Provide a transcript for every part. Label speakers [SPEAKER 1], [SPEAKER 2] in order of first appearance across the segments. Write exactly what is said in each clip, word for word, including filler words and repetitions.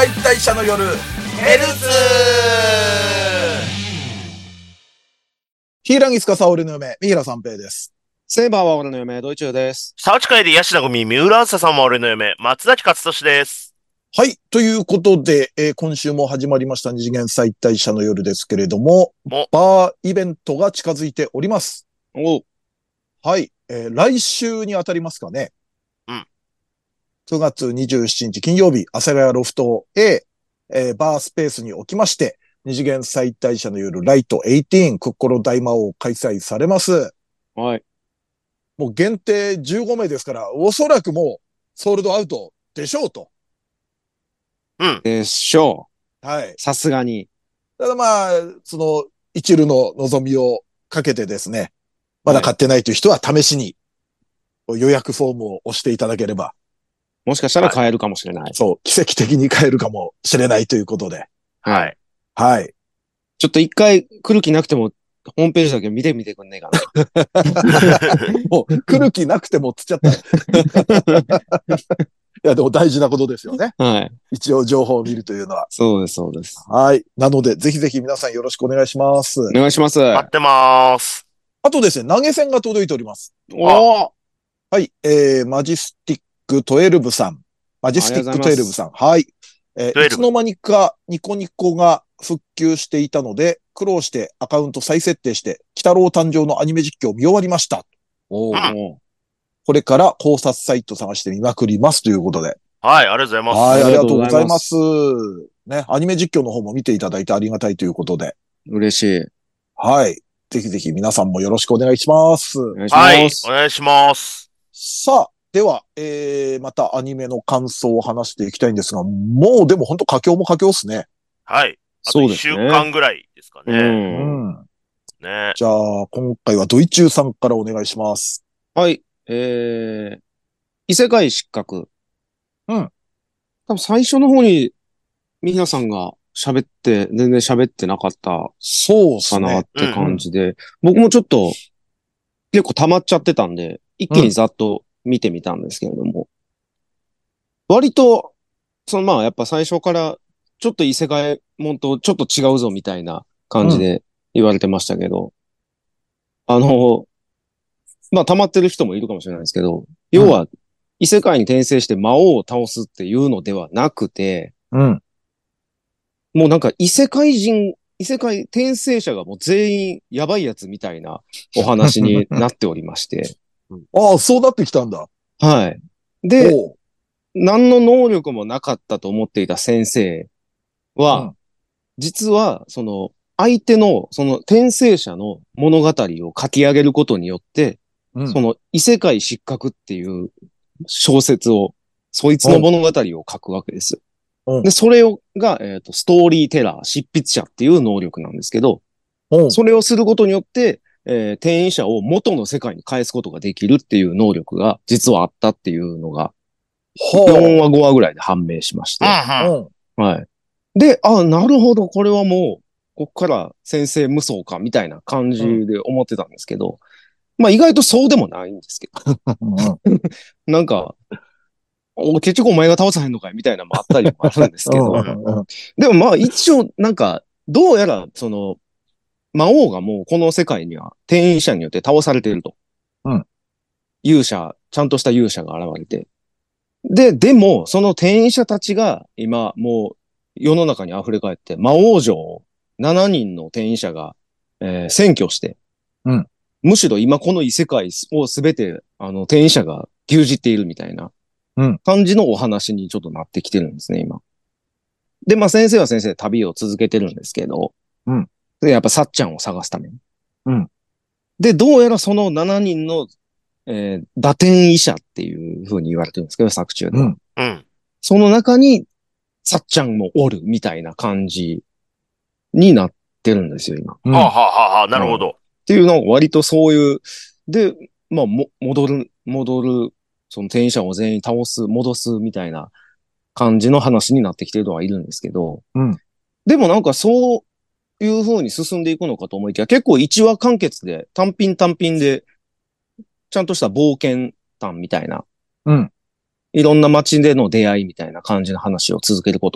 [SPEAKER 1] 解体者の夜ヘルツヒーラギスカサオルの嫁三平三平です。
[SPEAKER 2] セイバーは俺の嫁ドイチューです。
[SPEAKER 3] サウチ会でヤシナゴミ三浦あずささんも俺の嫁松崎勝利です。
[SPEAKER 1] はい。ということで、えー、今週も始まりました二次元再退者の夜ですけれども、バーイベントが近づいております。
[SPEAKER 2] お
[SPEAKER 1] はい。えー、来週に当たりますかね。
[SPEAKER 3] うん。
[SPEAKER 1] くがつにじゅうしちにち金曜日、阿佐ヶ谷ロフト A、えー、バースペースにおきまして、二次元再退者の夜ライトじゅうはち、クッコロ大魔王開催されます。
[SPEAKER 2] はい。
[SPEAKER 1] もう限定じゅうごめいですから、おそらくもうソールドアウトでしょうと。
[SPEAKER 3] うん。
[SPEAKER 2] でしょ
[SPEAKER 1] う。はい。
[SPEAKER 2] さすがに。
[SPEAKER 1] ただまあ、その、一縷の望みをかけてですね、まだ買ってないという人は試しに予約フォームを押していただければ。
[SPEAKER 2] もしかしたら買えるかもしれない。はい、
[SPEAKER 1] そう、奇跡的に買えるかもしれないということで。
[SPEAKER 3] はい。
[SPEAKER 1] はい。
[SPEAKER 2] ちょっと一回来る気なくても、ホームページだけ見てみてくんねえかな。
[SPEAKER 1] もう、来る気なくてもつっちゃった。いや、でも大事なことですよね。
[SPEAKER 2] はい。
[SPEAKER 1] 一応情報を見るというのは。
[SPEAKER 2] そうです、そうです。
[SPEAKER 1] はい。なので、ぜひぜひ皆さんよろしくお願いします。お
[SPEAKER 2] 願いします。
[SPEAKER 3] 待ってまーす。
[SPEAKER 1] あとですね、投げ銭が届いております。
[SPEAKER 2] おー
[SPEAKER 1] はい。えー、マジスティックじゅうにさん。マジスティックじゅうにさん。はい。えー、いつの間にかニコニコが復旧していたので、苦労してアカウント再設定して、鬼太郎誕生のアニメ実況を見終わりました。
[SPEAKER 2] おー。
[SPEAKER 1] これから考察サイト探してみまくりますということで。
[SPEAKER 3] はい、ありがとうございます。
[SPEAKER 1] はい、ありがとうございます。ね、アニメ実況の方も見ていただいてありがたいということで。
[SPEAKER 2] 嬉しい。
[SPEAKER 1] はい。ぜひぜひ皆さんもよろしくお願いします。お
[SPEAKER 2] 願いします。
[SPEAKER 3] はい、お願いします。
[SPEAKER 1] さあ、では、えー、またアニメの感想を話していきたいんですが、もうでも本当佳境も佳境っすね。
[SPEAKER 3] はい。あといっしゅうかんぐらいですかね。
[SPEAKER 2] う
[SPEAKER 3] ん。
[SPEAKER 1] うん。
[SPEAKER 3] ね。
[SPEAKER 1] じゃあ、今回はドイチューさんからお願いします。
[SPEAKER 2] はい。えー、異世界失格。
[SPEAKER 1] うん。
[SPEAKER 2] 多分最初の方に、ミヒさんが喋って、全然喋ってなかった
[SPEAKER 1] そうっすね。
[SPEAKER 2] かなって感じで、うんうん、僕もちょっと結構溜まっちゃってたんで、一気にざっと見てみたんですけれども、うん、割と、そのまあやっぱ最初からちょっと異世界もんとちょっと違うぞみたいな感じで言われてましたけど、うん、あの、まあ溜まってる人もいるかもしれないですけど、要は異世界に転生して魔王を倒すっていうのではなくて、
[SPEAKER 1] うん、
[SPEAKER 2] もうなんか異世界人、異世界転生者がもう全員やばいやつみたいなお話になっておりまして。
[SPEAKER 1] ああ、そうなってきたんだ。
[SPEAKER 2] はい。で、何の能力もなかったと思っていた先生は、うん、実は、その、相手の、その転生者の物語を書き上げることによって、うん、その異世界失格っていう小説を、そいつの物語を書くわけですよ。うん、で、それをが、えっと、ストーリーテラー、執筆者っていう能力なんですけど、うん、それをすることによって、えー、転移者を元の世界に返すことができるっていう能力が実はあったっていうのが、よんわごわぐらいで判明しまして。
[SPEAKER 1] うん、
[SPEAKER 2] はい。で、あ、なるほど、これはもう、こっから先生無双かみたいな感じで思ってたんですけど、うん、まあ意外とそうでもないんですけど。なんか、結局お前が倒さへんのかいみたいなのもあったりもあるんですけど。でもまあ一応なんか、どうやらその、魔王がもうこの世界には転移者によって倒されていると。
[SPEAKER 1] うん。
[SPEAKER 2] 勇者、ちゃんとした勇者が現れて。で、でも、その転移者たちが今もう世の中に溢れ返って魔王城をしちにんの転移者が、えー、占拠して。
[SPEAKER 1] うん。
[SPEAKER 2] むしろ今この異世界をすべてあの転移者が牛耳っているみたいな。
[SPEAKER 1] うん。
[SPEAKER 2] 感じのお話にちょっとなってきてるんですね、今。で、まあ先生は先生で旅を続けてるんですけど、
[SPEAKER 1] うん。
[SPEAKER 2] で、やっぱさっちゃんを探すために。
[SPEAKER 1] うん。
[SPEAKER 2] で、どうやらそのしちにんの、えー、打点医者っていう風に言われてるんですけど、作中では。
[SPEAKER 3] うん。うん。
[SPEAKER 2] その中に、さっちゃんもおるみたいな感じになってるんですよ、今。
[SPEAKER 3] うん、はあ、はあはあ、なるほど、うん。
[SPEAKER 2] っていうのは割とそういう、で、まあ、も、戻る、戻る、その転移者を全員倒す、戻すみたいな感じの話になってきてるのはいるんですけど、
[SPEAKER 1] うん、
[SPEAKER 2] でもなんかそういう風に進んでいくのかと思いきや、結構一話完結で単品単品で、ちゃんとした冒険談みたいな、
[SPEAKER 1] うん、
[SPEAKER 2] いろんな街での出会いみたいな感じの話を続けることが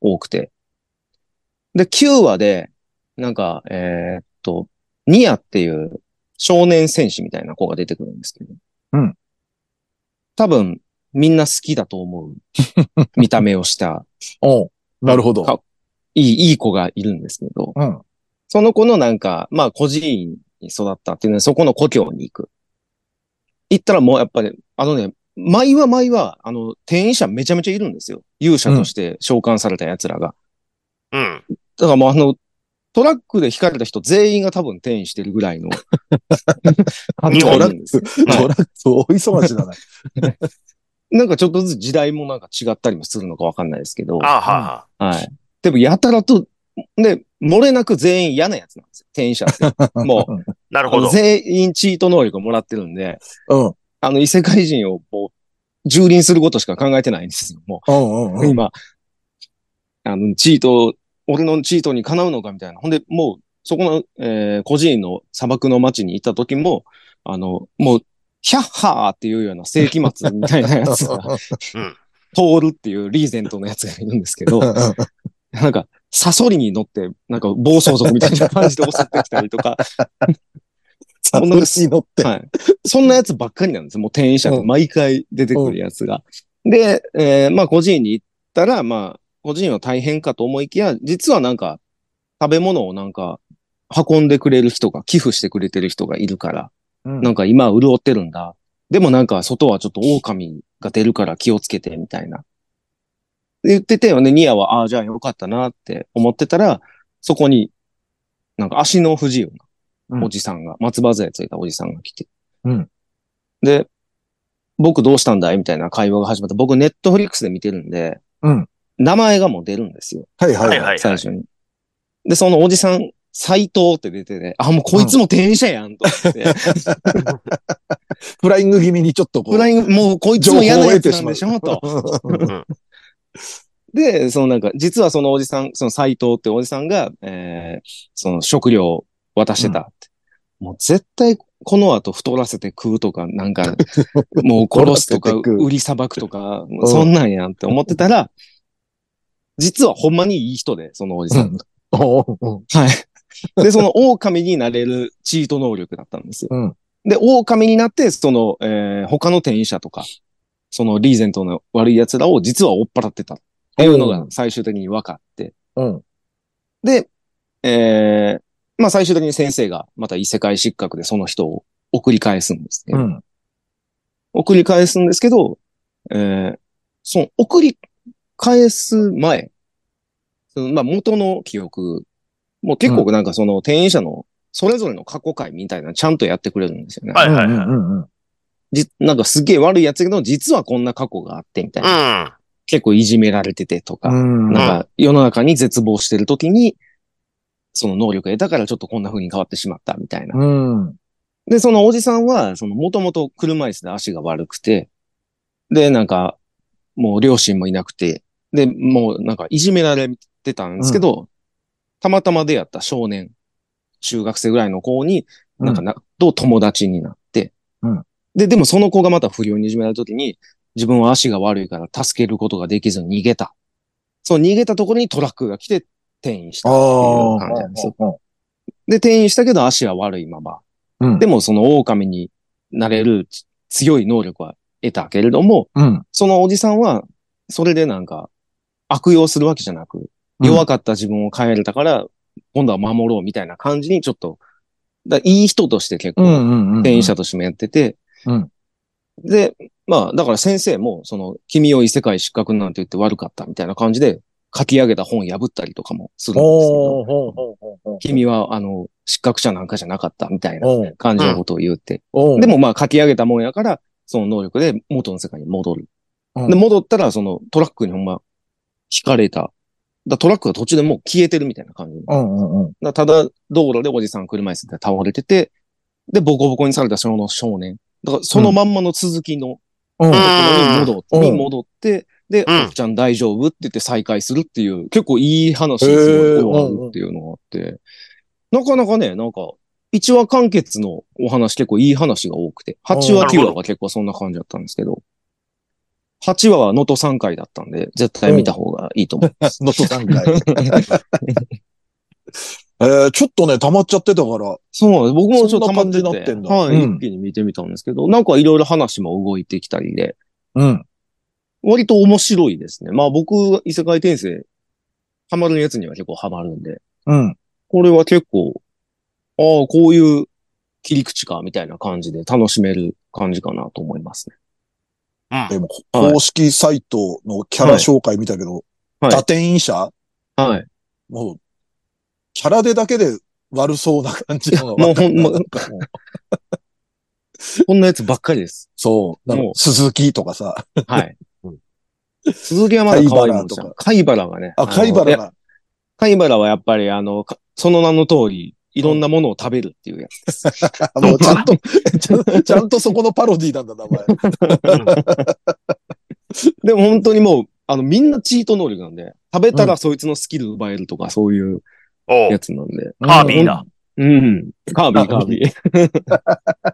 [SPEAKER 2] 多くて。で、きゅうわで、なんか、えーっと、ニアっていう少年戦士みたいな子が出てくるんですけど。
[SPEAKER 1] うん。
[SPEAKER 2] 多分、みんな好きだと思う見た目をした
[SPEAKER 1] おうなるほど。
[SPEAKER 2] かいい、いい子がいるんですけど、
[SPEAKER 1] うん。
[SPEAKER 2] その子のなんか、まあ、孤児院に育ったっていうので、そこの故郷に行く。行ったらもうやっぱり、あのね、毎は毎は、あの、転院者めちゃめちゃいるんですよ。勇者として召喚された奴らが。
[SPEAKER 3] うん。
[SPEAKER 2] だからもうあの、トラックで引かれた人全員が多分転院してるぐらいの感じがいるんですよ。
[SPEAKER 1] トラック、大忙しだね。
[SPEAKER 2] なんかちょっとずつ時代もなんか違ったりもするのかわかんないですけど。
[SPEAKER 3] ああ、はあ、は
[SPEAKER 2] はい。でもやたらと、で、漏れなく全員嫌なやつなんですよ。転院者って。もう、
[SPEAKER 3] あ。なる
[SPEAKER 2] あの
[SPEAKER 3] ほど。
[SPEAKER 2] 全員チート能力をもらってるんで、
[SPEAKER 1] うん。
[SPEAKER 2] あの異世界人をこう、蹂躙することしか考えてないんですよ。も
[SPEAKER 1] うんうんう
[SPEAKER 2] う、
[SPEAKER 1] ん。
[SPEAKER 2] 今、あの、チート、俺のチートにかなうのかみたいな。ほんで、もう、そこの、えー、孤児院の砂漠の町に行った時も、あの、もう、ヒャッハーっていうような世紀末みたいなやつが、
[SPEAKER 3] うん。
[SPEAKER 2] 通るっていうリーゼントのやつがいるんですけど、なんか、サソリに乗って、なんか暴走族みたいな感じで襲ってきたりとか、
[SPEAKER 1] サトシに乗って。
[SPEAKER 2] はい。そんなやつばっかりなんですよ。もう転院者って毎回出てくるやつが。で、えーまあ、孤児院に行ったら、まあ、孤児院は大変かと思いきや、実はなんか、食べ物をなんか、運んでくれる人が、寄付してくれてる人がいるから、
[SPEAKER 1] うん
[SPEAKER 2] なんか今潤ってるんだ。でもなんか外はちょっと狼が出るから気をつけて、みたいな。言っててよね、ニアは、ああ、じゃあよかったなって思ってたら、そこに、なんか足の不自由なおじさんが、松葉杖ついたおじさんが来て。
[SPEAKER 1] うん。
[SPEAKER 2] で、僕どうしたんだいみたいな会話が始まった。僕ネットフリックスで見てるんで、
[SPEAKER 1] うん。
[SPEAKER 2] 名前がもう出るんですよ。
[SPEAKER 1] はいはいはい。
[SPEAKER 3] はいはい。
[SPEAKER 2] 最初に。で、そのおじさん、斎藤って出てて、あ、もうこいつも転写やんと思って。
[SPEAKER 1] フライング気味にちょっとこう。
[SPEAKER 2] フライング、もうこいつも嫌なやつなんでしょと。
[SPEAKER 1] うん
[SPEAKER 2] で、そのなんか、実はそのおじさん、その斎藤っておじさんが、えー、その食料を渡してたって。もう絶対この後太らせて食うとか、なんか、もう殺すとか、
[SPEAKER 1] 太らせて食う
[SPEAKER 2] 売りさばくとか、そんなんやんって思ってたら、実はほんまにいい人で、そのおじさん。
[SPEAKER 1] うんおうおう
[SPEAKER 2] はい。で、その狼になれるチート能力だったんですよ。
[SPEAKER 1] うん
[SPEAKER 2] で、狼になって、その、えー他の転移者とか、そのリーゼントの悪い奴らを実は追っ払ってたっていうのが最終的に分かって。
[SPEAKER 1] うん
[SPEAKER 2] で、えーまあ最終的に先生がまた異世界失格でその人を送り返すんですけど、
[SPEAKER 1] うん
[SPEAKER 2] 送り返すんですけど、えーその送り返す前、そのまあ元の記憶、もう結構なんかその転移者のそれぞれの過去回みたいなのちゃんとやってくれるんですよね。
[SPEAKER 3] はいはいはい。
[SPEAKER 1] うんうんうん
[SPEAKER 2] じ、なんかすげえ悪いやつやけど、実はこんな過去があってみたいな。
[SPEAKER 3] うん。
[SPEAKER 2] 結構いじめられててとか、
[SPEAKER 1] うん
[SPEAKER 2] なんか世の中に絶望してる時に、その能力を得たからちょっとこんな風に変わってしまったみたいな。
[SPEAKER 1] うん
[SPEAKER 2] で、そのおじさんは、そのもともと車椅子で足が悪くて、で、なんか、もう両親もいなくて、で、もうなんかいじめられてたんですけど、たまたま出会った少年、中学生ぐらいの子に、なんかな、と友達になって、
[SPEAKER 1] うん
[SPEAKER 2] で、でもその子がまた不良にいじめられた時に、自分は足が悪いから助けることができずに逃げた。その逃げたところにトラックが来て転移したっていう感じなんですよ。
[SPEAKER 1] あ
[SPEAKER 2] で、転移したけど足は悪いまま。
[SPEAKER 1] うん
[SPEAKER 2] でもその狼になれる強い能力は得たけれども、
[SPEAKER 1] うん
[SPEAKER 2] そのおじさんは、それでなんか、悪用するわけじゃなく、弱かった自分を変えれたから、今度は守ろうみたいな感じにちょっと、だいい人として結構、転移者としてもやってて、
[SPEAKER 1] うん
[SPEAKER 2] で、まあ、だから先生も、その、君を異世界失格なんて言って悪かったみたいな感じで、書き上げた本破ったりとかもするんですけど、
[SPEAKER 1] ほうほうほうほうほう
[SPEAKER 2] 君は、あの、失格者なんかじゃなかったみたいな
[SPEAKER 1] おう
[SPEAKER 2] 感じのことを言って、
[SPEAKER 1] おう
[SPEAKER 2] でもまあ書き上げたもんやから、その能力で元の世界に戻る。
[SPEAKER 1] うん
[SPEAKER 2] で、戻ったら、そのトラックにほんま、引かれた。だトラックが途中でもう消えてるみたいな感じ。
[SPEAKER 1] うんうんうん
[SPEAKER 2] だただ、道路でおじさん車椅子で倒れてて、で、ボコボコにされたその少年。だから、そのまんまの続きの
[SPEAKER 1] うん
[SPEAKER 2] ところに戻って、
[SPEAKER 1] うん
[SPEAKER 2] に戻って、で、
[SPEAKER 3] うん
[SPEAKER 2] おっちゃん大丈夫って言って再会するっていう、結構いい話
[SPEAKER 1] へー
[SPEAKER 2] にすごい終わるっていうのがあって、なかなかね、なんか、いちわ完結のお話結構いい話が多くて、はちわ、きゅうわが結構そんな感じだったんですけど、 はちわは能登さんかいだったんで、絶対見た方がいいと思います。
[SPEAKER 1] 能登さんかい。えー、ちょっとね、溜まっちゃってたから。
[SPEAKER 2] そう、僕もちょっと溜まってて、
[SPEAKER 1] そんな感じになってんだ。
[SPEAKER 2] はい、
[SPEAKER 1] うん、
[SPEAKER 2] 一気に見てみたんですけど、なんかいろいろ話も動いてきたりで、
[SPEAKER 1] うん。
[SPEAKER 2] 割と面白いですね。まあ僕、異世界転生、ハマるやつには結構ハマるんで、
[SPEAKER 1] うん。
[SPEAKER 2] これは結構、ああ、こういう切り口か、みたいな感じで楽しめる感じかなと思いますね。
[SPEAKER 1] でも、
[SPEAKER 2] はい、
[SPEAKER 1] 公式サイトのキャラ紹介見たけど、
[SPEAKER 2] はい、
[SPEAKER 1] 打点医者
[SPEAKER 2] はい。
[SPEAKER 1] もう、キャラでだけで悪そうな感じのが
[SPEAKER 2] もうほん、
[SPEAKER 1] 分かるな。
[SPEAKER 2] もう、
[SPEAKER 1] なんかもう
[SPEAKER 2] こんなやつばっかりです。
[SPEAKER 1] そう。なんか
[SPEAKER 2] もう
[SPEAKER 1] 鈴木とかさ。
[SPEAKER 2] はい。
[SPEAKER 1] うん
[SPEAKER 2] 鈴木はまだ可愛いもんじゃん。貝原がね。
[SPEAKER 1] あ、貝原が。
[SPEAKER 2] 貝原はやっぱりあの、その名の通り、いろんなものを食べるっていうやつです。
[SPEAKER 1] もうちゃんとちゃん、ちゃんとそこのパロディなんだ、名前。
[SPEAKER 2] でも本当にもう、あの、みんなチート能力なんで、食べたらそいつのスキル奪えるとか、そういうやつなんで。
[SPEAKER 3] カービィだ。
[SPEAKER 2] うん。カービィ、カービィ。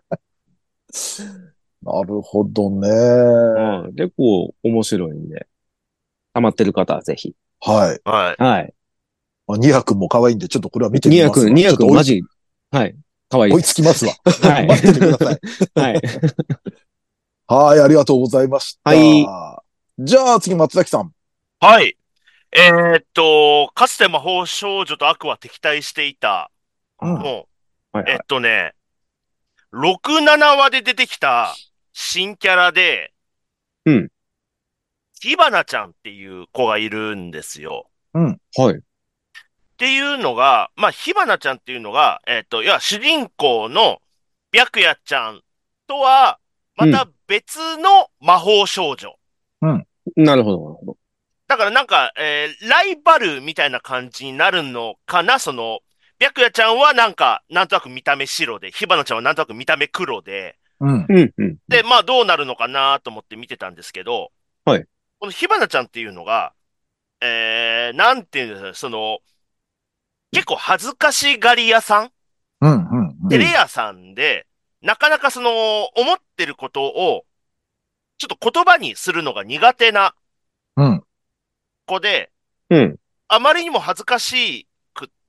[SPEAKER 1] なるほどね。
[SPEAKER 2] うん。結構面白いんで、ハマってる方はぜひ。
[SPEAKER 1] はい。
[SPEAKER 3] はい。
[SPEAKER 2] はい。
[SPEAKER 1] まあ、ニヤ君も可愛いんで、ちょっとこれは見てみますわ。
[SPEAKER 2] ニヤ君、ニヤ君マジ、はい。可愛い。
[SPEAKER 1] 追いつきますわ。
[SPEAKER 2] はい。
[SPEAKER 1] 待っててください。
[SPEAKER 2] はい。
[SPEAKER 1] はい、ありがとうございました。
[SPEAKER 2] はい。
[SPEAKER 1] じゃあ次、松崎さん。
[SPEAKER 3] はい。えー、っと、かつて魔法少女と悪は敵対していた、
[SPEAKER 1] うん、
[SPEAKER 3] もう、
[SPEAKER 2] はいはい、
[SPEAKER 3] えっとね、ろく、ななわで出てきた新キャラで、
[SPEAKER 2] うん。
[SPEAKER 3] 火花ちゃんっていう子がいるんですよ。
[SPEAKER 1] うん。
[SPEAKER 2] はい。
[SPEAKER 3] っていうのが、まあ、火花ちゃんっていうのが、えっと、いや、主人公の白夜ちゃんとは、また別の魔法少女。
[SPEAKER 1] うん。
[SPEAKER 2] なるほど、なるほど。
[SPEAKER 3] だからなんか、えー、ライバルみたいな感じになるのかな、その、白夜ちゃんはなんか、なんとなく見た目白で、火花ちゃんはなんとなく見た目黒で、
[SPEAKER 1] うん。
[SPEAKER 2] うん、うん。
[SPEAKER 3] で、まあどうなるのかなと思って見てたんですけど、
[SPEAKER 2] はい。
[SPEAKER 3] この火花ちゃんっていうのが、えー、なんていうんですか、その、結構恥ずかしがり屋さん
[SPEAKER 1] うん。うん。
[SPEAKER 3] 照れ屋さんで、なかなかその、思ってることを、ちょっと言葉にするのが苦手な
[SPEAKER 1] うん。
[SPEAKER 3] 子で、
[SPEAKER 2] うん。
[SPEAKER 3] あまりにも恥ずかしくって、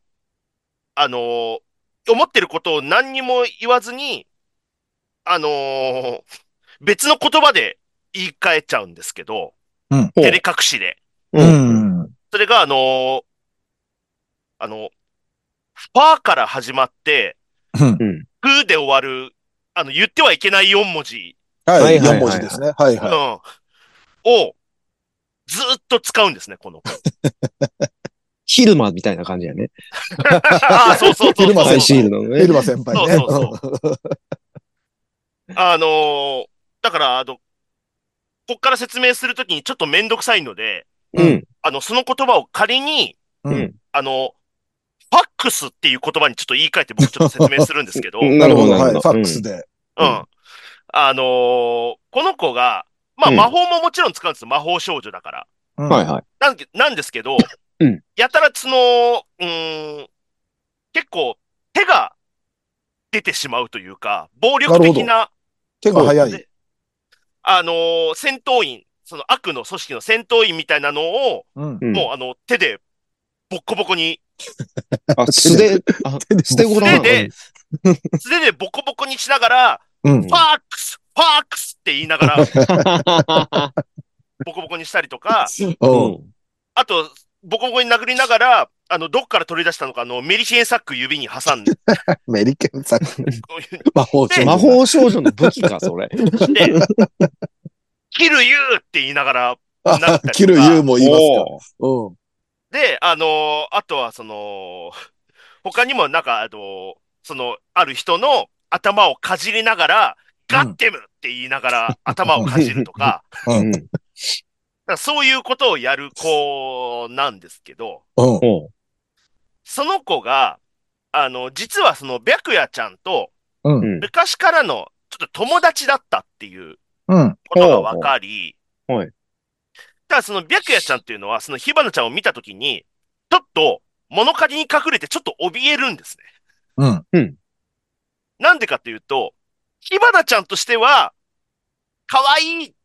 [SPEAKER 3] あのー思ってることを何にも言わずに、あのー別の言葉で言い換えちゃうんですけど、
[SPEAKER 1] うん。
[SPEAKER 3] 照れ隠しで。
[SPEAKER 1] うん。
[SPEAKER 3] それが、あのーあの、ファーから始まって、
[SPEAKER 1] うん。
[SPEAKER 3] フーで終わる、あの、言ってはいけないよん文字、
[SPEAKER 1] はい。
[SPEAKER 2] はいはいはい
[SPEAKER 1] よん文字ですね。はい
[SPEAKER 3] うん、
[SPEAKER 1] はい。
[SPEAKER 3] をずーっと使うんですね、この子。
[SPEAKER 2] 昼間みたいな感じやね。
[SPEAKER 3] ああ、そうそうそうそう
[SPEAKER 1] 昼間先
[SPEAKER 2] アイシール
[SPEAKER 3] そう。
[SPEAKER 2] ドのね。
[SPEAKER 1] エルマ先輩ね。
[SPEAKER 3] そうそうそう。あのーだから、あの、こっから説明するときにちょっとめんどくさいので、
[SPEAKER 2] うん。
[SPEAKER 3] あの、その言葉を仮に、
[SPEAKER 1] うん。
[SPEAKER 3] あの、ファックスっていう言葉にちょっと言い換えて僕ちょっと説明するんですけど、
[SPEAKER 2] うん
[SPEAKER 1] なるほど。はい。
[SPEAKER 2] なるほど
[SPEAKER 1] ファックスで。
[SPEAKER 3] うん。あのーこの子が、まあ
[SPEAKER 2] うん
[SPEAKER 3] 魔法ももちろん使うんですよ。魔法少女だから。
[SPEAKER 1] うん。
[SPEAKER 2] はいはい。
[SPEAKER 3] なんでなんですけど、
[SPEAKER 2] うん
[SPEAKER 3] やたらその、うーん、結構手が出てしまうというか、暴力
[SPEAKER 1] なるほど。
[SPEAKER 3] 的な、
[SPEAKER 1] 手が早い。
[SPEAKER 3] で、あのー戦闘員、その悪の組織の戦闘員みたいなのを、
[SPEAKER 1] うん。
[SPEAKER 2] うん。
[SPEAKER 3] もうあの手でボッコボコに、
[SPEAKER 2] あ、素手、あ、
[SPEAKER 1] 手で
[SPEAKER 2] 捨て頃なの
[SPEAKER 3] 素手で、素手でボコボコにしながら、
[SPEAKER 1] うん。
[SPEAKER 3] ファークス、ファークスって言いながら、ボコボコにしたりとか、
[SPEAKER 1] うん。
[SPEAKER 3] あと、ボコボコに殴りながら、あの、どっから取り出したのか、あの、メリケンサック指に挟んで、
[SPEAKER 1] メリケンさん。魔法少女。
[SPEAKER 2] 魔法少女の武器か、それ。
[SPEAKER 3] で、キルユーって言いながら、
[SPEAKER 1] あ
[SPEAKER 3] 殴ったりとか。
[SPEAKER 1] キルユーも言いますか。
[SPEAKER 2] おー
[SPEAKER 1] うん。
[SPEAKER 3] で、あのーあとはその、他にもなんか、あのーその、ある人の頭をかじりながら、ガッテムって言いながら頭をかじるとか、
[SPEAKER 1] う。
[SPEAKER 2] うんん。
[SPEAKER 3] だからそういうことをやる子なんですけど、
[SPEAKER 1] うん。
[SPEAKER 2] おう
[SPEAKER 3] その子が、あの、実はその白夜ちゃんと
[SPEAKER 1] う。
[SPEAKER 2] うんん。
[SPEAKER 3] 昔からのちょっと友達だったっていう
[SPEAKER 1] うん。
[SPEAKER 3] ことが分かり、
[SPEAKER 2] はい。
[SPEAKER 3] ただその白夜ちゃんっていうのは、その火花ちゃんを見たときに、ちょっと物陰に隠れてちょっと怯えるんですね。
[SPEAKER 1] うん。
[SPEAKER 2] うん。
[SPEAKER 3] なんでかっていうと、火花ちゃんとしては、可愛い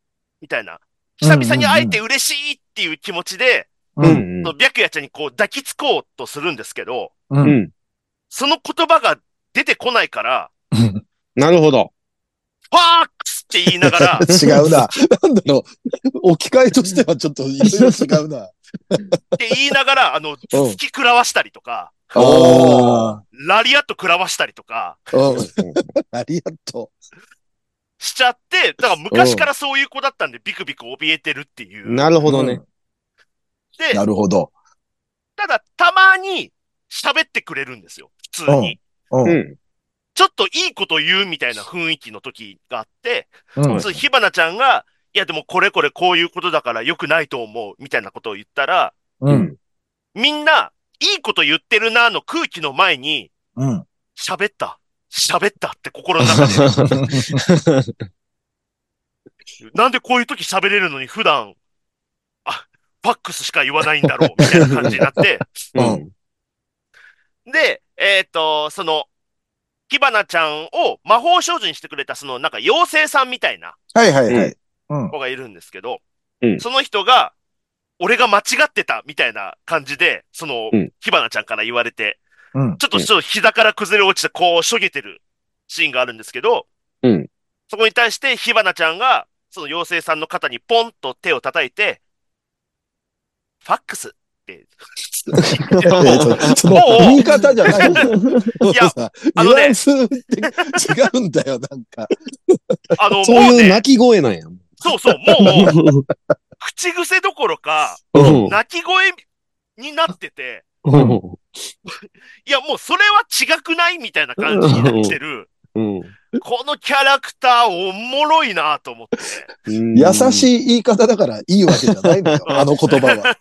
[SPEAKER 3] みたいな。久々に会えて嬉しいっていう気持ちで、
[SPEAKER 1] うん。
[SPEAKER 3] その白夜ちゃんにこう抱きつこうとするんですけど、
[SPEAKER 1] う。
[SPEAKER 2] うんん。
[SPEAKER 3] その言葉が出てこないから、
[SPEAKER 2] なるほど。
[SPEAKER 3] ファークスって言いながら、
[SPEAKER 1] 違うな。なんだろう。置き換えとしてはちょっといろいろ違うな。
[SPEAKER 3] って言いながら、あの、頭突き食らわしたりとか、
[SPEAKER 1] ああ。
[SPEAKER 3] ラリアット食らわしたりとか、
[SPEAKER 1] うん。ありがと
[SPEAKER 3] しちゃって、だから昔からそういう子だったんで、ビクビク怯えてるっていう。
[SPEAKER 2] なるほどね。
[SPEAKER 1] うん。
[SPEAKER 3] で、
[SPEAKER 1] なるほど。
[SPEAKER 3] ただ、たまに喋ってくれるんですよ。普通に。
[SPEAKER 1] うん。うん。
[SPEAKER 2] うん。
[SPEAKER 3] ちょっといいこと言うみたいな雰囲気の時があって、
[SPEAKER 1] うん。
[SPEAKER 3] そう、火花ちゃんが、いやでもこれこれこういうことだから良くないと思う、みたいなことを言ったら、
[SPEAKER 1] うん。
[SPEAKER 3] みんな、いいこと言ってるなの空気の前に、
[SPEAKER 1] うん。
[SPEAKER 3] 喋った、喋ったって心の中で、なんでこういう時喋れるのに普段、あ、ファックスしか言わないんだろう、みたいな感じになって、
[SPEAKER 2] うん。
[SPEAKER 3] で、えっと、その、火花ちゃんを魔法少女にしてくれた、その、なんか妖精さんみたいな
[SPEAKER 1] はいはいはい。うん。
[SPEAKER 3] 子がいるんですけど、
[SPEAKER 2] うん
[SPEAKER 3] その人が、俺が間違ってた、みたいな感じで、その
[SPEAKER 2] うん、
[SPEAKER 3] 火花ちゃんから言われて、
[SPEAKER 1] うん。
[SPEAKER 3] ちょっとちょっと膝から崩れ落ちて、こう、しょげてるシーンがあるんですけど、
[SPEAKER 2] うん。
[SPEAKER 3] そこに対して火花ちゃんが、その妖精さんの肩にポンと手を叩いて、ファックスって、
[SPEAKER 1] いやいやその
[SPEAKER 3] もう
[SPEAKER 1] 言い方じゃないんだよ。
[SPEAKER 3] いや
[SPEAKER 1] さ
[SPEAKER 3] あのね
[SPEAKER 1] ニュアンスって違うんだよ、なんか。
[SPEAKER 3] あの、
[SPEAKER 2] そう
[SPEAKER 3] もうね、
[SPEAKER 2] いう鳴き声なんや。
[SPEAKER 3] そうそう、もう、口癖どころか、
[SPEAKER 2] うん
[SPEAKER 3] 泣き声になってて、
[SPEAKER 2] うん
[SPEAKER 3] いや、もうそれは違くないみたいな感じになってる。
[SPEAKER 2] うん
[SPEAKER 3] このキャラクターおもろいなと思って。
[SPEAKER 2] うん
[SPEAKER 1] 優しい言い方だからいいわけじゃないのよ、あの言葉は。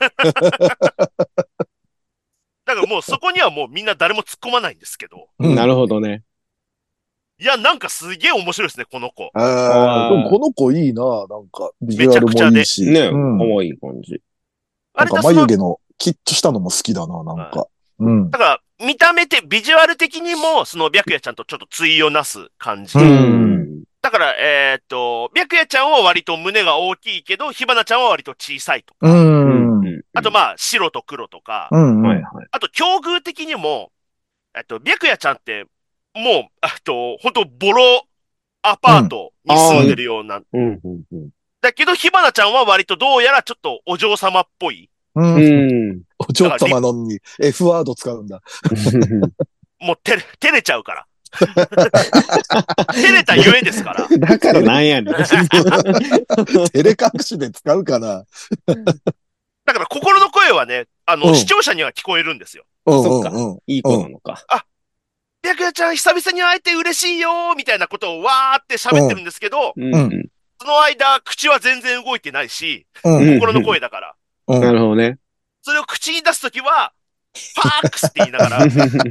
[SPEAKER 3] だからもうそこにはもうみんな誰も突っ込まないんですけど。
[SPEAKER 1] うん
[SPEAKER 2] なるほどね。
[SPEAKER 3] いや、なんかすげえ面白いですね、この子。
[SPEAKER 1] ああ、
[SPEAKER 2] あー
[SPEAKER 1] でもこの子いいな、なんか、ビジュアルもいいし。
[SPEAKER 2] ね、
[SPEAKER 1] うん
[SPEAKER 2] 可愛い感じ。
[SPEAKER 1] なんか
[SPEAKER 3] あれだ、その、
[SPEAKER 1] 眉毛のキッとしたのも好きだな、なんか。うん。
[SPEAKER 3] だから見た目ってビジュアル的にも、その白夜ちゃんとちょっと対をなす感じ。
[SPEAKER 1] う
[SPEAKER 2] うんん。
[SPEAKER 3] だから、えーっと、白夜ちゃんは割と胸が大きいけど、火花ちゃんは割と小さいとか。
[SPEAKER 1] うん。うん。
[SPEAKER 3] あとまあ、白と黒とか。
[SPEAKER 1] うん。
[SPEAKER 2] はいはい。
[SPEAKER 3] あと、境遇的にも、えっと、白夜ちゃんって、もう、あと、本当ボロアパートに住んでるような。
[SPEAKER 2] うんうんうん
[SPEAKER 3] だけど、火花ちゃんは割とどうやらちょっとお嬢様っぽい。
[SPEAKER 1] うん。
[SPEAKER 2] うん。
[SPEAKER 1] お嬢様のに F ワード使うんだ。
[SPEAKER 3] もう照れ、照れちゃうから。照れたゆえですから。
[SPEAKER 2] だからなんやねん。
[SPEAKER 1] 照れ隠しで使うかな。
[SPEAKER 3] だから心の声はね、あの、
[SPEAKER 1] うん
[SPEAKER 3] 視聴者には聞こえるんですよ。
[SPEAKER 1] うん
[SPEAKER 2] そっか
[SPEAKER 1] うんうん。
[SPEAKER 2] いい子なのか。
[SPEAKER 3] 白夜ちゃん久々に会えて嬉しいよーみたいなことをわーって喋ってるんですけど、
[SPEAKER 2] うん
[SPEAKER 1] うん
[SPEAKER 3] その間、口は全然動いてないし、
[SPEAKER 1] うん
[SPEAKER 3] 心の声だから。
[SPEAKER 1] うん
[SPEAKER 2] なるほどね。
[SPEAKER 3] それを口に出すときは、ファークスって言いながら、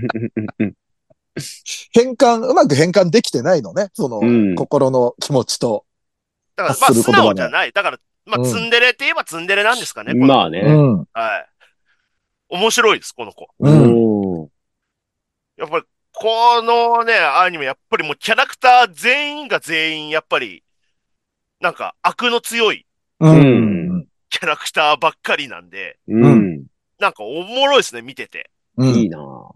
[SPEAKER 1] 変換、うまく変換できてないのね。その、
[SPEAKER 2] うん
[SPEAKER 3] だ
[SPEAKER 1] 心の気持ちと。
[SPEAKER 3] からまあ素
[SPEAKER 1] 発する言葉が
[SPEAKER 3] 直じゃない。だから、まあ
[SPEAKER 1] うん
[SPEAKER 3] ツンデレって言えばツンデレなんですかね。この子
[SPEAKER 2] まあね。
[SPEAKER 1] うん。
[SPEAKER 3] はい。面白いです、この子。
[SPEAKER 1] うん。
[SPEAKER 2] うん
[SPEAKER 3] やっぱり、このね、アニメ、やっぱりもうキャラクター全員が全員、やっぱり、なんか悪の強い
[SPEAKER 1] うん。
[SPEAKER 3] キャラクターばっかりなんで、
[SPEAKER 2] うん。
[SPEAKER 3] なんかおもろいですね、見てて。
[SPEAKER 1] うん。
[SPEAKER 2] いいな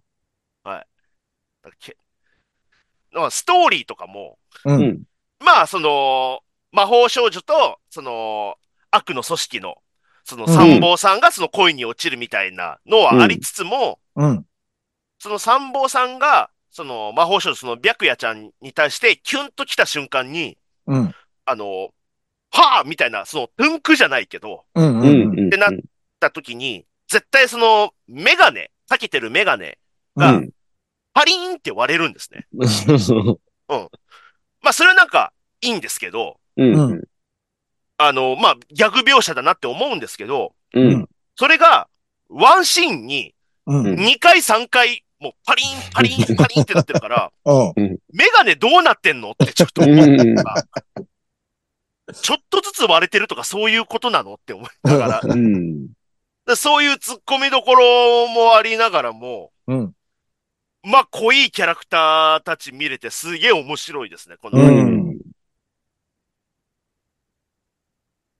[SPEAKER 3] なんかけまあストーリーとかも、
[SPEAKER 1] う。
[SPEAKER 2] うんん。
[SPEAKER 3] まあ、その、魔法少女と、その、悪の組織の、その
[SPEAKER 1] うん
[SPEAKER 3] 参謀さんがその恋に落ちるみたいなのはありつつも、
[SPEAKER 1] うん。
[SPEAKER 3] その参謀さんが、その魔法少女、その白夜ちゃんに対してキュンと来た瞬間に、
[SPEAKER 1] うん。
[SPEAKER 3] あの、はぁみたいな、その、トゥンクじゃないけど、
[SPEAKER 1] うん。
[SPEAKER 2] う
[SPEAKER 1] うん。
[SPEAKER 2] ん。
[SPEAKER 3] ってなった時に、絶対その、メガネ、かけてるメガネが、
[SPEAKER 2] うん。
[SPEAKER 3] パリーンって割れるんですね。
[SPEAKER 2] う
[SPEAKER 3] まあ、それはなんか、いいんですけど、
[SPEAKER 2] ん。
[SPEAKER 3] あの、まあ、ギャグ描写だなって思うんですけど、
[SPEAKER 2] うん。
[SPEAKER 3] それが、ワンシーンに、
[SPEAKER 1] うん。
[SPEAKER 3] にかいさんかい、もうパリン、パリン、パリンってなってるから、
[SPEAKER 1] うん。
[SPEAKER 3] メガネどうなってんのってちょっと思ったら、ちょっとずつ割れてるとかそういうことなのって思いながら、
[SPEAKER 2] うん。
[SPEAKER 3] でそういう突っ込みどころもありながらも、
[SPEAKER 1] うん。
[SPEAKER 3] まあ、濃いキャラクターたち見れてすげえ面白いですね、この
[SPEAKER 1] う
[SPEAKER 3] アニメ。
[SPEAKER 1] ん。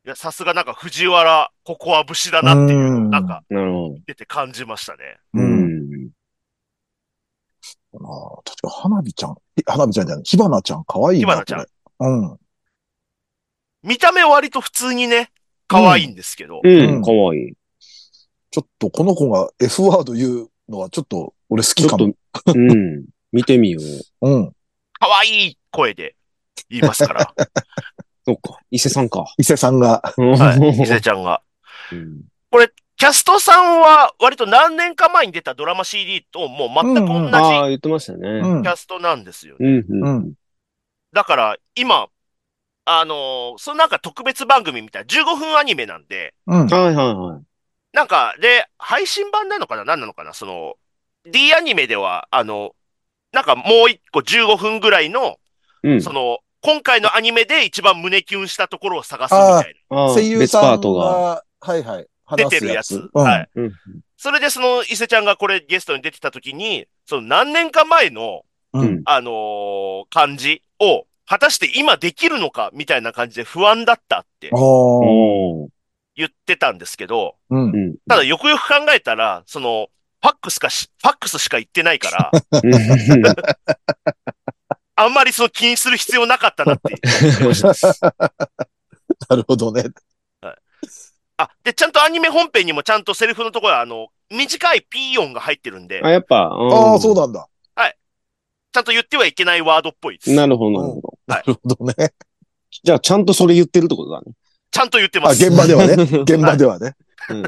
[SPEAKER 3] や、さすがなんか藤原ココア節だなっていうのを、なんか、
[SPEAKER 2] なるほ
[SPEAKER 3] 出て感じましたね。
[SPEAKER 2] ど。
[SPEAKER 1] う。
[SPEAKER 2] うんん。
[SPEAKER 1] ああ、確か花火ちゃん、ひ花火ちゃんじゃない、火花ちゃん可愛いな、
[SPEAKER 3] 火花ちゃん
[SPEAKER 1] これ。うん。
[SPEAKER 3] 見た目割と普通にね、可愛いんですけど。
[SPEAKER 2] うん、かわいい。
[SPEAKER 1] ちょっとこの子が F ワード言うのはちょっと俺好きかも。
[SPEAKER 2] ちょっと、うん。見てみよう。
[SPEAKER 1] うん。
[SPEAKER 3] 可愛い声で言いますから。
[SPEAKER 2] そっか。伊勢さんか。
[SPEAKER 1] 伊勢さんが。
[SPEAKER 3] はい。伊勢ちゃんが。
[SPEAKER 2] うん
[SPEAKER 3] これ、キャストさんは割と何年か前に出たドラマ シーディー ともう全く同じ
[SPEAKER 2] ああ、言ってましたね。
[SPEAKER 1] うん
[SPEAKER 3] キ。ャストなんですよね。
[SPEAKER 2] うん、うん。
[SPEAKER 1] う
[SPEAKER 2] うんん。
[SPEAKER 3] だから今、あのーそのなんか特別番組みたいなじゅうごふんアニメなんで、
[SPEAKER 1] うん。
[SPEAKER 2] はいはいはい。
[SPEAKER 3] なんか、で、配信版なのかな何なのかなその、D アニメでは、あの、なんかもう一個じゅうごふんぐらいの、
[SPEAKER 2] うん。
[SPEAKER 3] その、今回のアニメで一番胸キュンしたところを探すみ
[SPEAKER 1] あ
[SPEAKER 3] たい
[SPEAKER 2] ああ
[SPEAKER 1] 声優
[SPEAKER 2] 別
[SPEAKER 1] さん
[SPEAKER 2] パートが。
[SPEAKER 1] が、はいはい。
[SPEAKER 3] な。出
[SPEAKER 1] 話すやつ。
[SPEAKER 3] てるやつ。
[SPEAKER 1] うん。
[SPEAKER 3] はい。
[SPEAKER 2] うん。
[SPEAKER 3] それでその伊勢ちゃんがこれゲストに出てた時に、その何年か前の、
[SPEAKER 1] う。
[SPEAKER 2] うんん。
[SPEAKER 3] あのー感じを、果たして今できるのかみたいな感じで不安だったって
[SPEAKER 1] ああ。
[SPEAKER 2] おー。
[SPEAKER 3] 言ってたんですけど、
[SPEAKER 1] うん
[SPEAKER 2] う。ん。
[SPEAKER 3] ただよくよく考えたら、その、ファックスかし、ファックスしか言ってないから、
[SPEAKER 2] うん
[SPEAKER 3] あんまりその気にする必要なかったなって言ってました。
[SPEAKER 1] なるほどね。
[SPEAKER 3] あ、で、ちゃんとアニメ本編にもちゃんとセリフのところは、あの、短いピー音が入ってるんで、
[SPEAKER 2] あ、やっぱ、
[SPEAKER 1] ああ、そう
[SPEAKER 2] だ。
[SPEAKER 1] なんだ。
[SPEAKER 3] ちゃんと言ってはいけないワードっぽいです。
[SPEAKER 2] なるほど、なるほど。
[SPEAKER 1] なるほどね。
[SPEAKER 2] じゃあ、ちゃんとそれ言ってるってことだね。
[SPEAKER 3] ちゃんと言って
[SPEAKER 1] あ、
[SPEAKER 3] ます。
[SPEAKER 1] 現場ではね。現場ではね。
[SPEAKER 2] うん。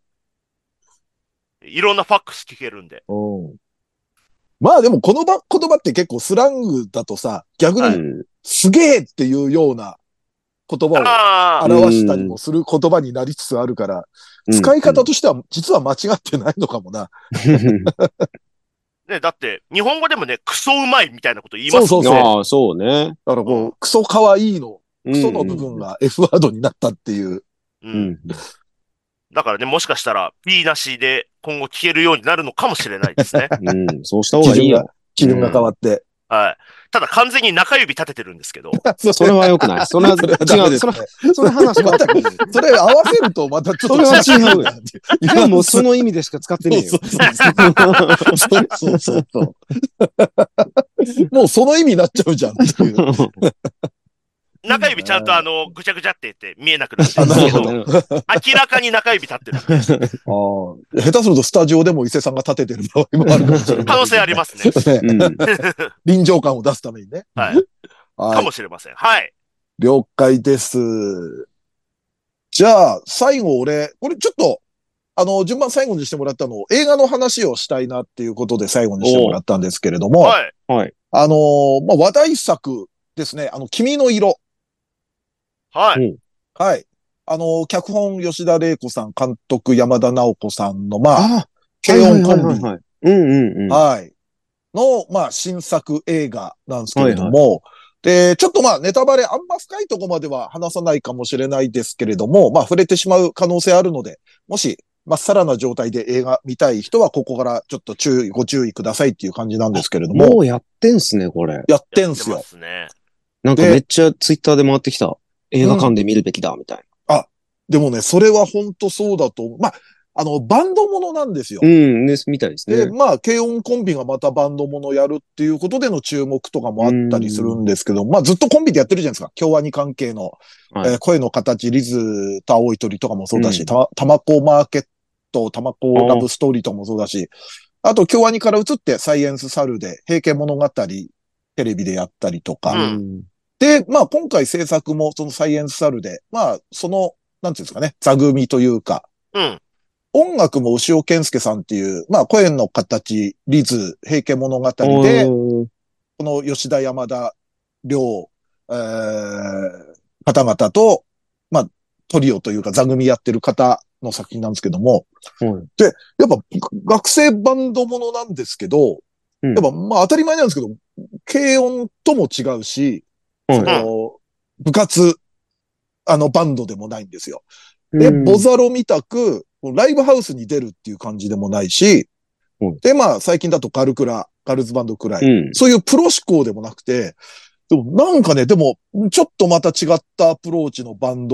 [SPEAKER 3] いろんなファックス聞けるんで。
[SPEAKER 1] うん。まあでもこのば言葉って結構スラングだとさ、逆に
[SPEAKER 2] うん。
[SPEAKER 1] すげえっていうような言葉
[SPEAKER 3] ああ、
[SPEAKER 1] を表したりもする言葉になりつつあるから、使い方としては実は間違ってないのかもな。
[SPEAKER 3] ね、だって、日本語でもね、クソうまいみたいなこと言いますもんね。
[SPEAKER 1] そうそうそう。
[SPEAKER 2] ああ、そうね。
[SPEAKER 1] だからこう、クソ可愛いの、
[SPEAKER 2] ク
[SPEAKER 1] クソの部分が F ワードになったっていう。
[SPEAKER 3] う。
[SPEAKER 2] うんん。
[SPEAKER 3] だからね、もしかしたら P なしで今後聞けるようになるのかもしれないですね。
[SPEAKER 2] うん。そうした方がいいよ。
[SPEAKER 1] 基準が変わって。
[SPEAKER 3] はい。ただ完全に中指立ててるんですけど、
[SPEAKER 2] それは良くない。それは
[SPEAKER 1] それはダメ
[SPEAKER 2] 違う。
[SPEAKER 1] ですね
[SPEAKER 2] それ、それ話変わってくる。
[SPEAKER 1] それ合わせるとまたちょっと
[SPEAKER 2] それは違うよ
[SPEAKER 1] いや
[SPEAKER 2] でももうその意味でしか使ってねえよ。
[SPEAKER 1] そうそうそうそうそう。もうその意味になっちゃうじゃんっていう。
[SPEAKER 3] 中指ちゃんとあの、ぐちゃぐちゃって言って見えなくなって
[SPEAKER 1] あ
[SPEAKER 3] るんですけど、
[SPEAKER 1] なるほど。
[SPEAKER 3] 明らかに中指立ってるんで、
[SPEAKER 1] ああ。下手するとスタジオでも伊勢さんが立ててる場合もあるかもしれない。
[SPEAKER 3] 可能性ありますね。
[SPEAKER 1] すね。
[SPEAKER 2] うん。
[SPEAKER 1] 臨場感を出すためにね。
[SPEAKER 3] はい。
[SPEAKER 1] はい。
[SPEAKER 3] かもしれません。はい。
[SPEAKER 1] 了解です。じゃあ、最後俺、これちょっと、あの、順番最後にしてもらったのを、映画の話をしたいなっていうことで最後にしてもらったんですけれども、
[SPEAKER 3] はい。
[SPEAKER 2] はい。
[SPEAKER 1] あのーまあ、話題作ですね。あの、君の色。
[SPEAKER 3] はい。
[SPEAKER 2] うん
[SPEAKER 1] はい。あのー脚本吉田玲子さん、監督山田直子さんの、まあ、
[SPEAKER 2] あ
[SPEAKER 1] 軽音コンビ、
[SPEAKER 2] はいはいはいはい。うんうんうん。
[SPEAKER 1] はい。の、まあ、新作映画なんですけれども、で、ちょっとまあ、ネタバレあんま深いとこまでは話さないかもしれないですけれども、まあ、触れてしまう可能性あるので、もし、まっさらな状態で映画見たい人は、ここからちょっと注意、ご注意くださいっていう感じなんですけれども、
[SPEAKER 2] もうやってんすね、これ。
[SPEAKER 1] やって
[SPEAKER 3] やってま
[SPEAKER 1] んすよ。
[SPEAKER 3] すね。
[SPEAKER 2] なんかめっちゃツイッターで回ってきた。映画館で見るべきだ、みたい
[SPEAKER 1] でもね、それは本当そうだと思う。まあ、あの、バンドものなんですよ。
[SPEAKER 2] な。うん、です、みたいです
[SPEAKER 1] で、
[SPEAKER 2] ね。
[SPEAKER 1] まあ、軽音コンビがまたバンドものやるっていうことでの注目とかもあったりするんですけど、まあ、ずっとコンビでやってるじゃないですか。京アニ関係の、
[SPEAKER 2] はい
[SPEAKER 1] えー声の形、リズと青い鳥とかもそうだし、
[SPEAKER 2] うん
[SPEAKER 1] た、たまこマーケット、たまこラブストーリーとかもそうだし、あと京アニから移ってサイエンスサルで、平家物語、テレビでやったりとか。
[SPEAKER 3] うん
[SPEAKER 1] で、まあ、今回制作もそのサイエンスサルで、まあ、その、なんていうんですかね、座組というか、
[SPEAKER 3] うん。
[SPEAKER 1] 音楽も牛尾健介さんっていう、まあ声の形、リズ、平家物語
[SPEAKER 2] うん
[SPEAKER 1] で、
[SPEAKER 2] おー
[SPEAKER 1] この吉田山田両、えー、方々と、まあトリオというか座組やってる方の作品なんですけども、
[SPEAKER 2] はい
[SPEAKER 1] で、やっぱ学生バンドものなんですけど、
[SPEAKER 2] うん
[SPEAKER 1] やっぱまあ当たり前なんですけど、軽音とも違うし、
[SPEAKER 2] はい
[SPEAKER 1] その部活、あのバンドでもないんですよ。で、
[SPEAKER 2] うん
[SPEAKER 1] ボザロみたく、ライブハウスに出るっていう感じでもないし、
[SPEAKER 2] うん
[SPEAKER 1] で、まあ、最近だとガルクラ、ガルズバンドくらい、
[SPEAKER 2] うん。
[SPEAKER 1] そういうプロ志向でもなくて、でもなんかね、でも、ちょっとまた違ったアプローチのバンド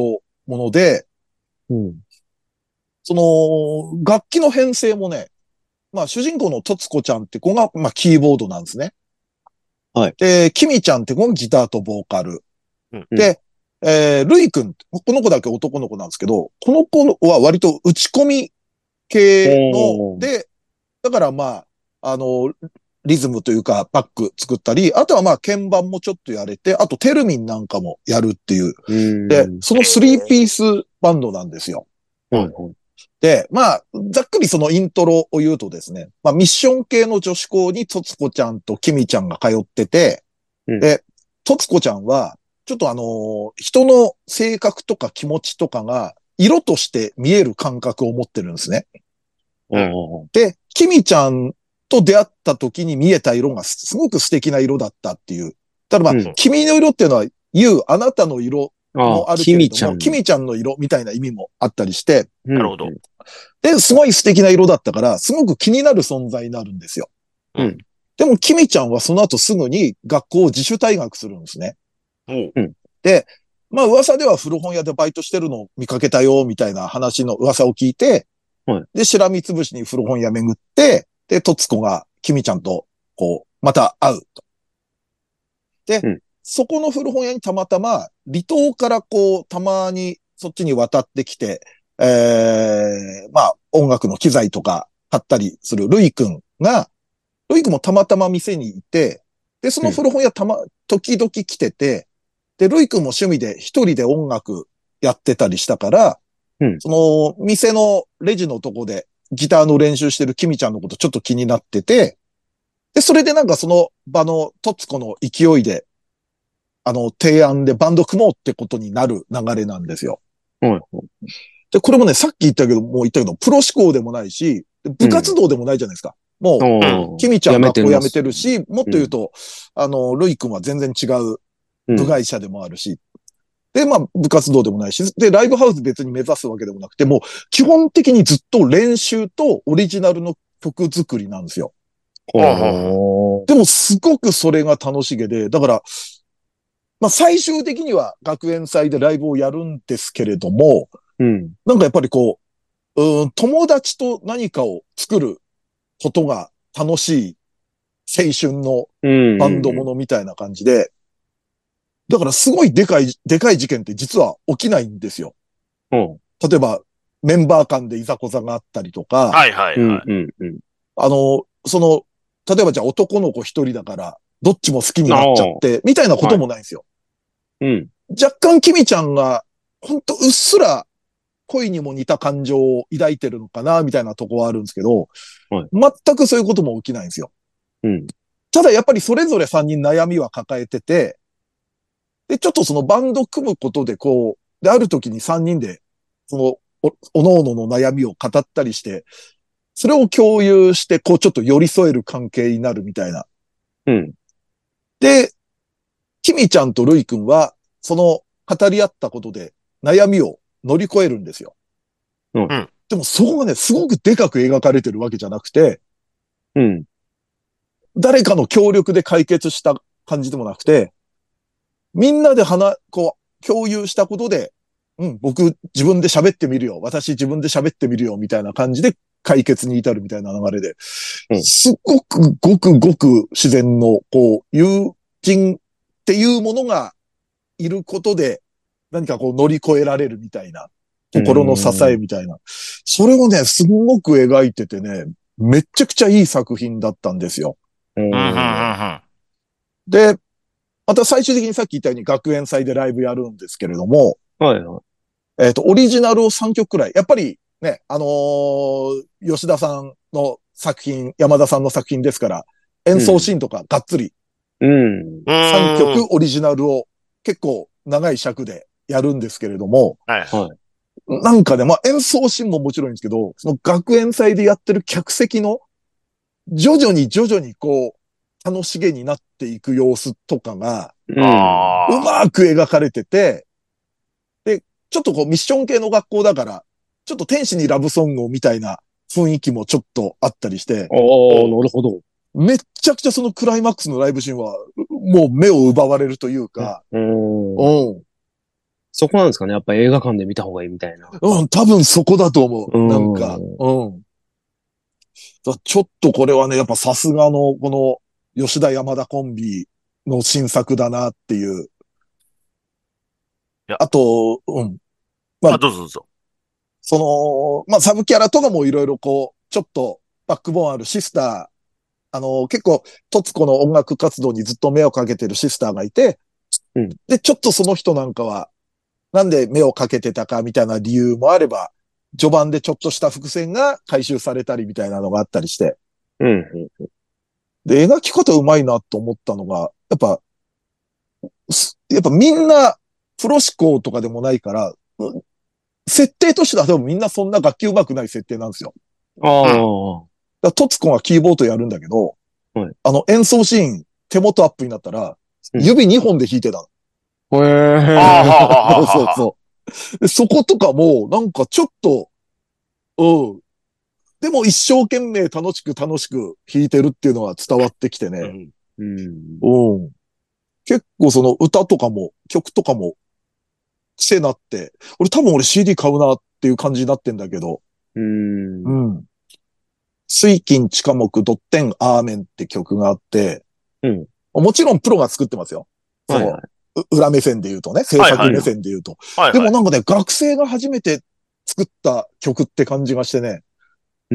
[SPEAKER 1] もので、
[SPEAKER 2] うん。
[SPEAKER 1] その、楽器の編成もね、まあ主人公のとつこちゃんって子が、まあキーボードなんですね。
[SPEAKER 2] はい。
[SPEAKER 1] で、きみちゃんって子がギターとボーカル。
[SPEAKER 3] うん、
[SPEAKER 1] で、えー、るいくん、この子だけ男の子なんですけど、この子は割と打ち込み系の、で、だからまあ、あの、リズムというかバック作ったり、あとはまあ鍵盤もちょっとやれて、あとテルミンなんかもやるっていう。
[SPEAKER 2] うん。
[SPEAKER 1] で、そのスリーピースバンドなんですよ。
[SPEAKER 2] はいはい。
[SPEAKER 1] で、まあ、ざっくりそのイントロを言うとですね、まあミッション系の女子校にとつこちゃんときみちゃんが通ってて、
[SPEAKER 2] うん
[SPEAKER 1] で、とつこちゃんは、ちょっとあのー人の性格とか気持ちとかが色として見える感覚を持ってるんですね。
[SPEAKER 2] うん
[SPEAKER 1] で、きみちゃんと出会った時に見えた色がすすごく素敵な色だったっていう。ただまあ、
[SPEAKER 2] うん
[SPEAKER 1] 君の色っていうのは、言う、あなたの色
[SPEAKER 2] あ
[SPEAKER 1] もあるけ
[SPEAKER 2] き
[SPEAKER 1] れども、
[SPEAKER 2] みちゃん。
[SPEAKER 1] きみちゃんの色みたいな意味もあったりして、
[SPEAKER 2] うん
[SPEAKER 3] なるほど。
[SPEAKER 1] で、すごい素敵な色だったから、すごく気になる存在になるんですよ。
[SPEAKER 2] うん。
[SPEAKER 1] でも、きみちゃんはその後すぐに学校を自主退学するんですね。
[SPEAKER 3] おう
[SPEAKER 1] で、まあ噂では古本屋でバイトしてるのを見かけたよ、みたいな話の噂を聞いて、
[SPEAKER 2] はい
[SPEAKER 1] で、しらみつぶしに古本屋巡って、で、とつこが、きみちゃんと、こう、また会うと。で、
[SPEAKER 2] うん
[SPEAKER 1] そこの古本屋にたまたま、離島からこう、たまにそっちに渡ってきて、えー、まあ、音楽の機材とか買ったりするルイくんが、ルイくんもたまたま店にいて、で、その古本屋たま、時々来てて、で、ルイくんも趣味で一人で音楽やってたりしたから、
[SPEAKER 2] うん
[SPEAKER 1] その、店のレジのとこでギターの練習してるキミちゃんのことちょっと気になってて、で、それでなんかその場のトツコの勢いで、あの、提案でバンド組もうってことになる流れなんですよ。
[SPEAKER 2] はい
[SPEAKER 1] で、これもね、さっき言ったけど、もう言ったけど、プロ志向でもないし、部活動でもないじゃないですか。もう、
[SPEAKER 2] はい。
[SPEAKER 1] キミちゃん学校辞めてる
[SPEAKER 2] る。
[SPEAKER 1] し、もっと言うと、あの、ルイ君は全然違う部外者でもあるし、で、まあ、部活動でもないし、で、ライブハウス別に目指すわけでもなくて、もう、基本的にずっと練習とオリジナルの曲作りなんですよ。
[SPEAKER 2] ほ
[SPEAKER 1] でも、すごくそれが楽しげで、だから、まあ、最終的には学園祭でライブをやるんですけれども、
[SPEAKER 2] う。うん。
[SPEAKER 1] なんかやっぱりこう、うん、友達と何かを作ることが楽しい青春の
[SPEAKER 2] うん。
[SPEAKER 1] バンドものみたいな感じで、だからすごいでかい、でかい事件って実は起きないんですよ。
[SPEAKER 2] うん。
[SPEAKER 1] 例えば、メンバー間でいざこざがあったりとか、
[SPEAKER 3] はいはい
[SPEAKER 2] うん。
[SPEAKER 3] はい。
[SPEAKER 2] うん。うん。
[SPEAKER 1] あの、その、例えばじゃあ男の子一人だから、どっちも好きになっちゃって、みたいなこともないんですよ。
[SPEAKER 2] うん。
[SPEAKER 1] 若干キミちゃんが、ほんとうっすら恋にも似た感情を抱いてるのかな、みたいなとこはあるんですけど、
[SPEAKER 2] はい
[SPEAKER 1] 全くそういうことも起きないんですよ。
[SPEAKER 2] うん。
[SPEAKER 1] ただやっぱりそれぞれさんにん悩みは抱えてて、で、ちょっとそのバンド組むことでこう、で、ある時にさんにんで、その、お、おのおのの悩みを語ったりして、それを共有して、こうちょっと寄り添える関係になるみたいな。
[SPEAKER 2] うん。
[SPEAKER 1] で、キミちゃんとルイ君は、その語り合ったことで悩みを乗り越えるんですよ。
[SPEAKER 2] うん
[SPEAKER 1] でもそこがね、すごくでかく描かれてるわけじゃなくて、
[SPEAKER 2] うん。
[SPEAKER 1] 誰かの協力で解決した感じでもなくて、みんなで話、こう、共有したことで、うん、僕自分で喋ってみるよ。私自分で喋ってみるよ。みたいな感じで解決に至るみたいな流れで、
[SPEAKER 2] うん
[SPEAKER 1] すっごくごくごく自然の、こう、友人っていうものがいることで、何かこう乗り越えられるみたいな、心の支えみたいな。それをね、すごく描いててね、めっちゃくちゃいい作品だったんですよ。
[SPEAKER 2] うん。
[SPEAKER 3] うんうんうんうん
[SPEAKER 1] で、また最終的にさっき言ったように学園祭でライブやるんですけれども、
[SPEAKER 2] はいはい。
[SPEAKER 1] えっと、オリジナルをさんきょくくらい。やっぱりね、あのー吉田さんの作品、山田さんの作品ですから、演奏シーンとかがっつり
[SPEAKER 2] うん。
[SPEAKER 1] さんきょ
[SPEAKER 3] うん
[SPEAKER 1] くオリジナルを結構長い尺でやるんですけれども、
[SPEAKER 3] はい。
[SPEAKER 1] なんかね、まあ演奏シーンももちろんいいんですけど、その学園祭でやってる客席の徐々に徐々にこう、楽しげになっていく様子とかが、
[SPEAKER 2] うん。
[SPEAKER 3] ああ。
[SPEAKER 1] うまく描かれてて、で、ちょっとこうミッション系の学校だから、ちょっと天使にラブソングをみたいな雰囲気もちょっとあったりして、
[SPEAKER 2] おー、なるほど。
[SPEAKER 1] めっちゃくちゃそのクライマックスのライブシーンは、もう目を奪われるというか、
[SPEAKER 2] うん。
[SPEAKER 1] うん。
[SPEAKER 2] そこなんですかね。やっぱ映画館で見た方がいいみたいな。
[SPEAKER 1] うん、多分そこだと思う。
[SPEAKER 2] うん
[SPEAKER 1] なんか、うん。だちょっとこれはね、やっぱさすがの、この、吉田山田コンビの新作だなっていう。
[SPEAKER 3] いや、
[SPEAKER 1] あと、うん。まあ、
[SPEAKER 3] あ、どうぞどうぞ。
[SPEAKER 1] その、まあ、サブキャラとかもいろいろこう、ちょっとバックボーンあるシスター、あの、結構、トツコの音楽活動にずっと目をかけてるシスターがいて、
[SPEAKER 2] うん。
[SPEAKER 1] で、ちょっとその人なんかは、なんで目をかけてたかみたいな理由もあれば、序盤でちょっとした伏線が回収されたりみたいなのがあったりして、
[SPEAKER 2] うん。
[SPEAKER 1] で、描き方うまいなと思ったのが、やっぱ、すやっぱみんなプロ志向とかでもないから、うん設定としては多分みんなそんな楽器上手くない設定なんですよ。
[SPEAKER 2] ああ。は
[SPEAKER 1] だからトツコがキーボードやるんだけど、
[SPEAKER 2] はい
[SPEAKER 1] あの演奏シーン、手元アップになったら、
[SPEAKER 2] うん
[SPEAKER 1] 指にほんで弾いてた
[SPEAKER 2] い。へ
[SPEAKER 3] ああ、はあ、
[SPEAKER 2] え。
[SPEAKER 1] の。
[SPEAKER 3] はあ、
[SPEAKER 1] そうそう
[SPEAKER 3] はあ。
[SPEAKER 1] そう。でそことかも、なんかちょっと、うん。でも一生懸命楽しく楽しく弾いてるっていうのは伝わってきてね。
[SPEAKER 3] うん。
[SPEAKER 2] うん。
[SPEAKER 1] うん。結構その歌とかも、曲とかも癖なって、俺多分俺 シーディー 買うなっていう感じになってんだけど、
[SPEAKER 2] うん。
[SPEAKER 1] うん。水金地下木ドッテンアーメンって曲があって、
[SPEAKER 2] うん。
[SPEAKER 1] もちろんプロが作ってますよ。その、
[SPEAKER 2] はいはい。
[SPEAKER 1] う裏目線で言うとね、制
[SPEAKER 3] はいはい。
[SPEAKER 1] 作目線で言うと。
[SPEAKER 3] はいはい。
[SPEAKER 1] でもなんかね、学生が初めて作った曲って感じがしてね、
[SPEAKER 2] うん。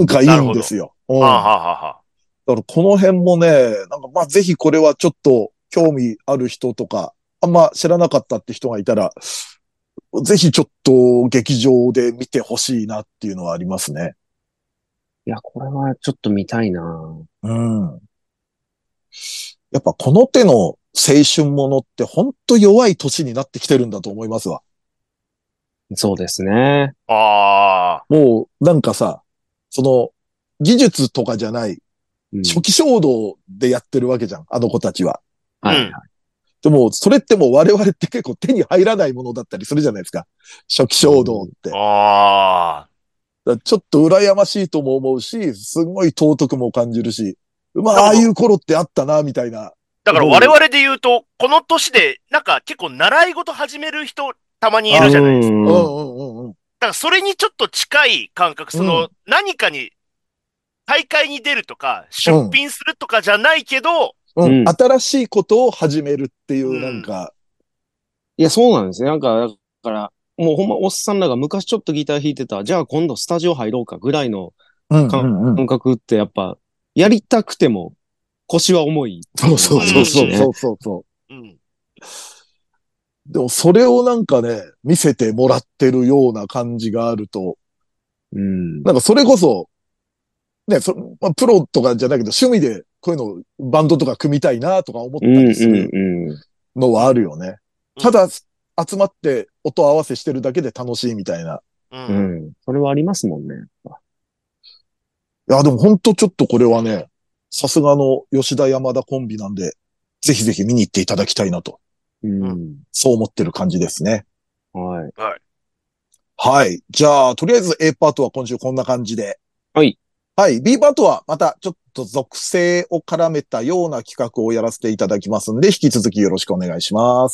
[SPEAKER 1] なんかいい
[SPEAKER 3] なるほど。
[SPEAKER 1] んですよ。うん。
[SPEAKER 3] はあ、は
[SPEAKER 1] だ
[SPEAKER 3] あ、はあ、はあ。
[SPEAKER 1] からこの辺もね、なんかまあぜひこれはちょっと興味ある人とか、あんま知らなかったって人がいたら、ぜひちょっと劇場で見てほしいなっていうのはありますね。
[SPEAKER 2] いや、これはちょっと見たいな。
[SPEAKER 1] うん。やっぱこの手の青春ものって本当弱い年になってきてるんだと思いますわ。
[SPEAKER 2] そうですね。
[SPEAKER 3] ああ。
[SPEAKER 1] もうなんかさ、その技術とかじゃない
[SPEAKER 2] うん。
[SPEAKER 1] 初期衝動でやってるわけじゃん、あの子たちは。
[SPEAKER 2] はいはい。
[SPEAKER 3] うん。
[SPEAKER 1] でもそれってもう我々って結構手に入らないものだったりするじゃないですか。初期衝動って。
[SPEAKER 3] ああ。
[SPEAKER 1] だからちょっと羨ましいとも思うし、すごい尊くも感じるし、まあ、ああい
[SPEAKER 3] なるほど。
[SPEAKER 1] う頃ってあったな、みたいな
[SPEAKER 3] だから
[SPEAKER 1] 思う。
[SPEAKER 3] 我々で言うと、この年で、なんか結構習い事始める人、たまにいる
[SPEAKER 1] あ、
[SPEAKER 3] じゃないですか。
[SPEAKER 1] うんう
[SPEAKER 2] うん。
[SPEAKER 1] んうんうん。
[SPEAKER 3] だからそれにちょっと近い感覚、その、
[SPEAKER 1] うん。
[SPEAKER 3] 何かに、大会に出るとか、出
[SPEAKER 1] うん。
[SPEAKER 3] 品するとかじゃないけど、
[SPEAKER 1] うん。
[SPEAKER 2] うん。
[SPEAKER 1] 新しいことを始めるっていう、なん
[SPEAKER 3] うん、
[SPEAKER 1] か、
[SPEAKER 2] いや、そうなんですね。なんか、だから、もうほんまおっさんらが昔ちょっとギター弾いてた、じゃあ今度スタジオ入ろうかぐらいの
[SPEAKER 1] うんう
[SPEAKER 2] 感
[SPEAKER 1] んうん。
[SPEAKER 2] 覚ってやっぱ、やりたくても腰は重いって
[SPEAKER 1] そうそう
[SPEAKER 2] いうのがあり
[SPEAKER 1] そうそう
[SPEAKER 2] ますしね。
[SPEAKER 1] そうそうそ
[SPEAKER 3] うん。
[SPEAKER 1] う。でも、それをなんかね、見せてもらってるような感じがあると、
[SPEAKER 2] うん。
[SPEAKER 1] なんかそれこそ、ね、そ、まあ、プロとかじゃないけど、趣味でこういうの、バンドとか組みたいなとか思った
[SPEAKER 2] うん
[SPEAKER 1] りする
[SPEAKER 2] うんうん。
[SPEAKER 1] のはあ
[SPEAKER 3] うん。
[SPEAKER 1] るよね。
[SPEAKER 3] うん。
[SPEAKER 1] ただ、集まって音合わせしてるだけで楽しいみたいな。
[SPEAKER 3] う
[SPEAKER 2] う
[SPEAKER 3] ん。
[SPEAKER 2] ん。それはありますもんね。
[SPEAKER 1] いや、でも本当ちょっとこれはね、さすがの吉田山田コンビなんで、ぜひぜひ見に行っていただきたいなと、
[SPEAKER 2] う
[SPEAKER 3] うん。
[SPEAKER 2] ん。
[SPEAKER 1] そう思ってる感じですね。
[SPEAKER 2] はい。
[SPEAKER 3] はい。
[SPEAKER 1] はい。じゃあ、とりあえず A パートは今週こんな感じで。
[SPEAKER 2] はい。
[SPEAKER 1] はい。B パートはまたちょっと属性を絡めたような企画をやらせていただきますんで、引き続きよろしくお願いします。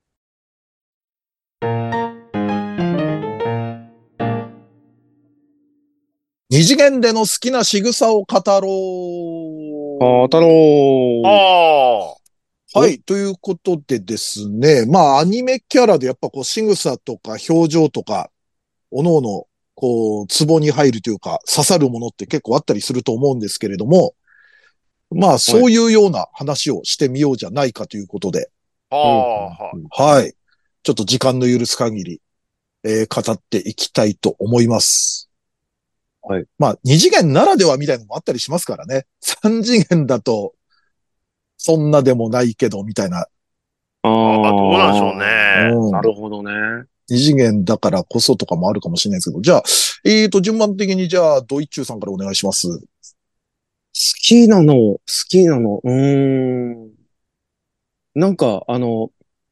[SPEAKER 1] 二次元での好きな仕草を語ろ
[SPEAKER 2] あたろ
[SPEAKER 3] あ
[SPEAKER 2] う。
[SPEAKER 3] あ。
[SPEAKER 1] う。はい。ということでですね。まあ、アニメキャラでやっぱこう、仕草とか表情とか、おのおの、こう、ツボに入るというか、刺さるものって結構あったりすると思うんですけれども、まあ、
[SPEAKER 2] はい。
[SPEAKER 1] そういうような話をしてみようじゃないかということで、
[SPEAKER 3] あ
[SPEAKER 2] うん。
[SPEAKER 3] あ。は
[SPEAKER 2] うん。
[SPEAKER 1] はい。ちょっと時間の許す限り、えー語っていきたいと思います。
[SPEAKER 2] はい。
[SPEAKER 1] まあ、二次元ならではみたいなのもあったりしますからね。三次元だと、そんなでもないけど、みたいな。
[SPEAKER 2] あ
[SPEAKER 3] あ。ああ、どうなんでしょう
[SPEAKER 2] あ。
[SPEAKER 3] ね。
[SPEAKER 1] うん。
[SPEAKER 2] なるほどね。
[SPEAKER 1] 二次元だからこそとかもあるかもしれないですけど。じゃあ、えーと、順番的にじゃあ、ドイチューさんからお願いします。
[SPEAKER 2] 好きなの、好きなの、うーん。なんか、あの、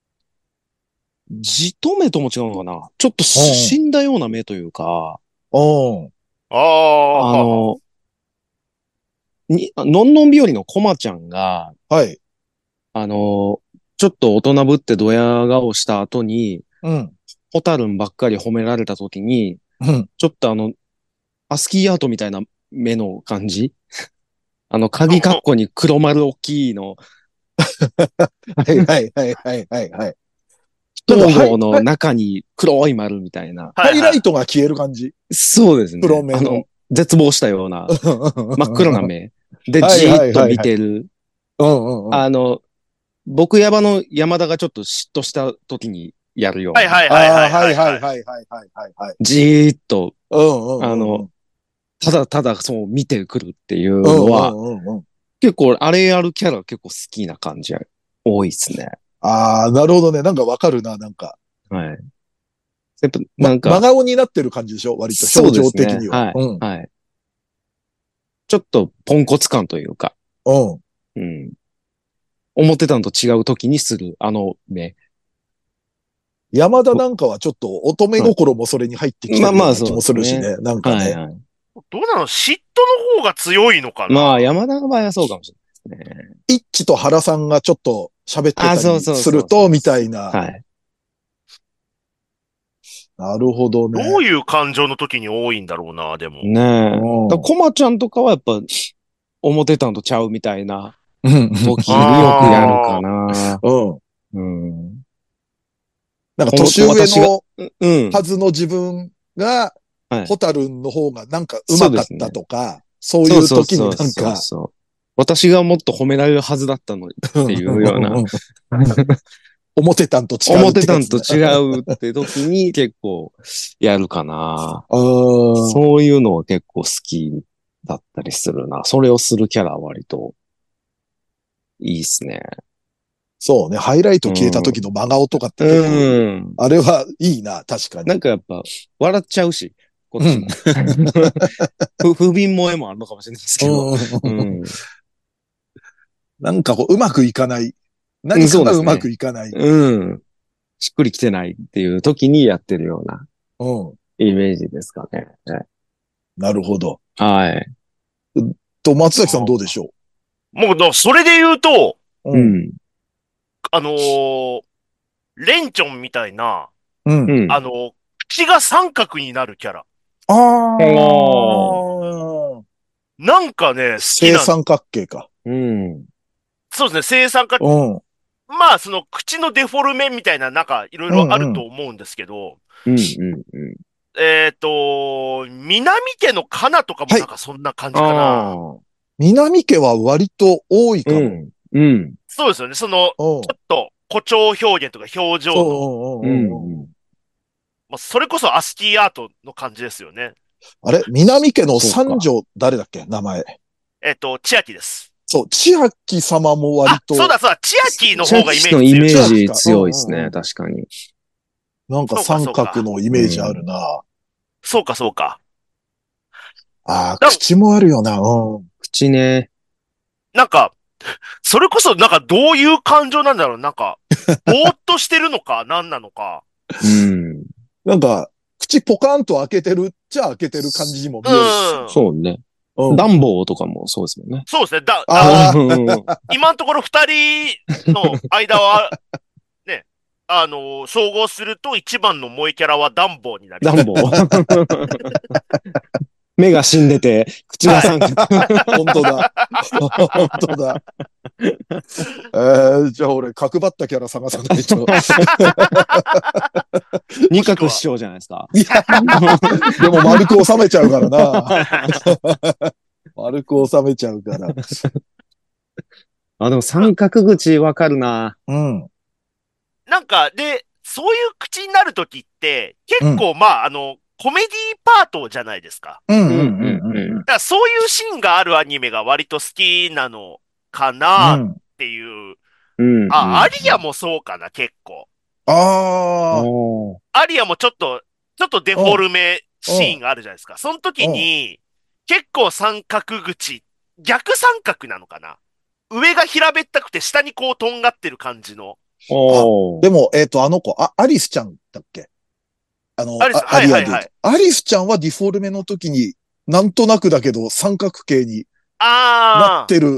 [SPEAKER 2] じと目とも違うのかな。ちょっとし
[SPEAKER 1] うん。
[SPEAKER 2] 死んだような目というか、
[SPEAKER 1] うん。
[SPEAKER 3] ああ。はあ、はあ。
[SPEAKER 2] あの、に、のんのん日和のコマちゃんが、
[SPEAKER 1] はい。
[SPEAKER 2] あの、 ちょっと大人ぶってドヤ顔した後に、
[SPEAKER 1] うん。
[SPEAKER 2] ホタルンばっかり褒められた時に、
[SPEAKER 1] うん。
[SPEAKER 2] ちょっとあの、アスキーアートみたいな目の感じあの、鍵括弧に黒丸大きいの、
[SPEAKER 1] はいはいはいはいはいはい。
[SPEAKER 2] 不等号の中に黒い丸みたいな。
[SPEAKER 1] ハイライトが消える感じ。
[SPEAKER 2] そうですね。
[SPEAKER 1] 黒目の。
[SPEAKER 2] あの、絶望したような、真っ黒な目。で、
[SPEAKER 1] はい
[SPEAKER 2] じ
[SPEAKER 1] はいはいはい
[SPEAKER 2] ーっと見てる。
[SPEAKER 1] うんうんうん。
[SPEAKER 2] あの、僕山の山田がちょっと嫉妬した時にやるような。
[SPEAKER 3] はいはい
[SPEAKER 1] あ
[SPEAKER 3] はいは
[SPEAKER 1] あ、はいい
[SPEAKER 3] は
[SPEAKER 1] はいいはいはいはいはいはい。
[SPEAKER 2] じーっと、
[SPEAKER 1] うんうんうん。
[SPEAKER 2] あの、ただただそう見てくるっていう
[SPEAKER 1] うん
[SPEAKER 2] のは、
[SPEAKER 1] うんうんうん。
[SPEAKER 2] 結構あれやるキャラ結構好きな感じ多いですね。
[SPEAKER 1] ああ、なるほどね。なんかわかるな、なんか。
[SPEAKER 2] はい。やっぱ、
[SPEAKER 1] ま、
[SPEAKER 2] なんか、
[SPEAKER 1] 真顔になってる感じでしょ割と表情的には。
[SPEAKER 2] そうですね。はい。はい。ちょっとポンコツ感というか。
[SPEAKER 1] うん。
[SPEAKER 2] うん。思ってたのと違う時にする、あの目。
[SPEAKER 1] 山田なんかはちょっと乙女心もそれに入ってきてるような気もするしね。なんかね。
[SPEAKER 3] どうなの嫉妬の方が強いのかな。
[SPEAKER 2] まあ、山田の場合はそうかもしれないですね。
[SPEAKER 1] イッチと原さんがちょっと喋ってたりすると、みたいな。
[SPEAKER 2] はい。
[SPEAKER 1] なるほどね。
[SPEAKER 3] どういう感情の時に多いんだろうな、でも。
[SPEAKER 2] ねえ。コマちゃんとかはやっぱ、思ってたんとちゃうみたいな時によくやるかな。
[SPEAKER 1] うん。
[SPEAKER 2] うん。
[SPEAKER 1] なんか年上のはずの自分が、ホタルンの方がなんか上手かったとか、そういう時になんか。
[SPEAKER 2] 私がもっと褒められるはずだったのにっていうような。
[SPEAKER 1] 思ってたんと違う。
[SPEAKER 2] 思ってたんと違うって時に結構やるかな。そういうのは結構好きだったりするな。それをするキャラは割といいっすね。
[SPEAKER 1] そうね。ハイライト消えた時の真顔とかって結構、うん、あれはいいな、確かに。
[SPEAKER 2] なんかやっぱ笑っちゃうし、こっちも。うん、不憫萌えもあるのかもしれないですけど。うん、
[SPEAKER 1] なんかこう、うまくいかない。何かがうまくいかない。
[SPEAKER 2] うん、うん。しっくりきてないっていう時にやってるような、うん、イメージですかね。
[SPEAKER 1] なるほど。
[SPEAKER 2] はい。
[SPEAKER 1] と、松崎さんどうでしょ
[SPEAKER 3] うもう、それで言うと、
[SPEAKER 2] うん。
[SPEAKER 3] あのー、レンチョンみたいな、
[SPEAKER 1] うん。
[SPEAKER 3] あのー、口が三角になるキャラ。
[SPEAKER 1] ああ。
[SPEAKER 3] なんかね、好きな。
[SPEAKER 1] 正三角形か。
[SPEAKER 2] うん。
[SPEAKER 3] そうですね、正三角形。うん。まあ、その口のデフォルメみたいな、なんかいろいろあると思うんですけど。
[SPEAKER 2] うんうんうん。
[SPEAKER 3] えっと、南家のカナとかもなんかそんな感じかな。
[SPEAKER 1] はい、南家は割と多いかも。
[SPEAKER 2] うん。うん、
[SPEAKER 3] そうですよね。その、ちょっと誇張表現とか表情の。
[SPEAKER 2] うん。
[SPEAKER 3] まあ、それこそアスキーアートの感じですよね。
[SPEAKER 1] あれ南家の三女、誰だっけ名前。
[SPEAKER 3] えっと、千秋です。
[SPEAKER 1] そう、千秋様も割と。
[SPEAKER 3] あ、そうだそうだ、千秋の方がイメージ強い。
[SPEAKER 2] 千秋のイメージ強いですね、確かに。
[SPEAKER 1] なんか三角のイメージあるな。
[SPEAKER 3] そうか、そうか。
[SPEAKER 1] ああ、口もあるよな。うん。
[SPEAKER 2] 口ね。
[SPEAKER 3] なんか、それこそなんかどういう感情なんだろうなんか、ぼーっとしてるのか何なのか。
[SPEAKER 2] うん。
[SPEAKER 1] なんか、口ポカンと開けてるっちゃ開けてる感じにも見えるし。
[SPEAKER 2] うん、そうね。うん、暖房とかもそうですもんね。
[SPEAKER 3] そうですね。だ、あの、今のところ二人の間は、ね、あの、総合すると一番の萌えキャラは暖房になります。
[SPEAKER 2] 暖房目が死んでて、口が三角。
[SPEAKER 1] 本当だ。本当だ。えー、じゃあ俺、角張ったキャラ探さないと。
[SPEAKER 2] 二角師匠じゃないですか。
[SPEAKER 1] いや、でも丸く収めちゃうからな。丸く収めちゃうから。
[SPEAKER 2] あ、でも三角口わかるな。
[SPEAKER 1] うん。
[SPEAKER 3] なんか、で、そういう口になるときって、結構、うん、まあ、あの、コメディパートじゃないですか。
[SPEAKER 1] うんうんうんうん。
[SPEAKER 3] だからそういうシーンがあるアニメが割と好きなのかなっていう。
[SPEAKER 2] うん、
[SPEAKER 3] あ、アリアもそうかな、結構。
[SPEAKER 1] あ
[SPEAKER 3] あ。アリアもちょっと、ちょっとデフォルメシーンがあるじゃないですか。その時に、結構三角口、逆三角なのかな。上が平べったくて下にこうとんがってる感じの。
[SPEAKER 1] でも、えっと、あの子、あ、アリスちゃんだっけあの、
[SPEAKER 3] アリス、
[SPEAKER 1] アリアで言うと。アリスちゃんはディフォルメの時に、なんとなくだけど三角形になってる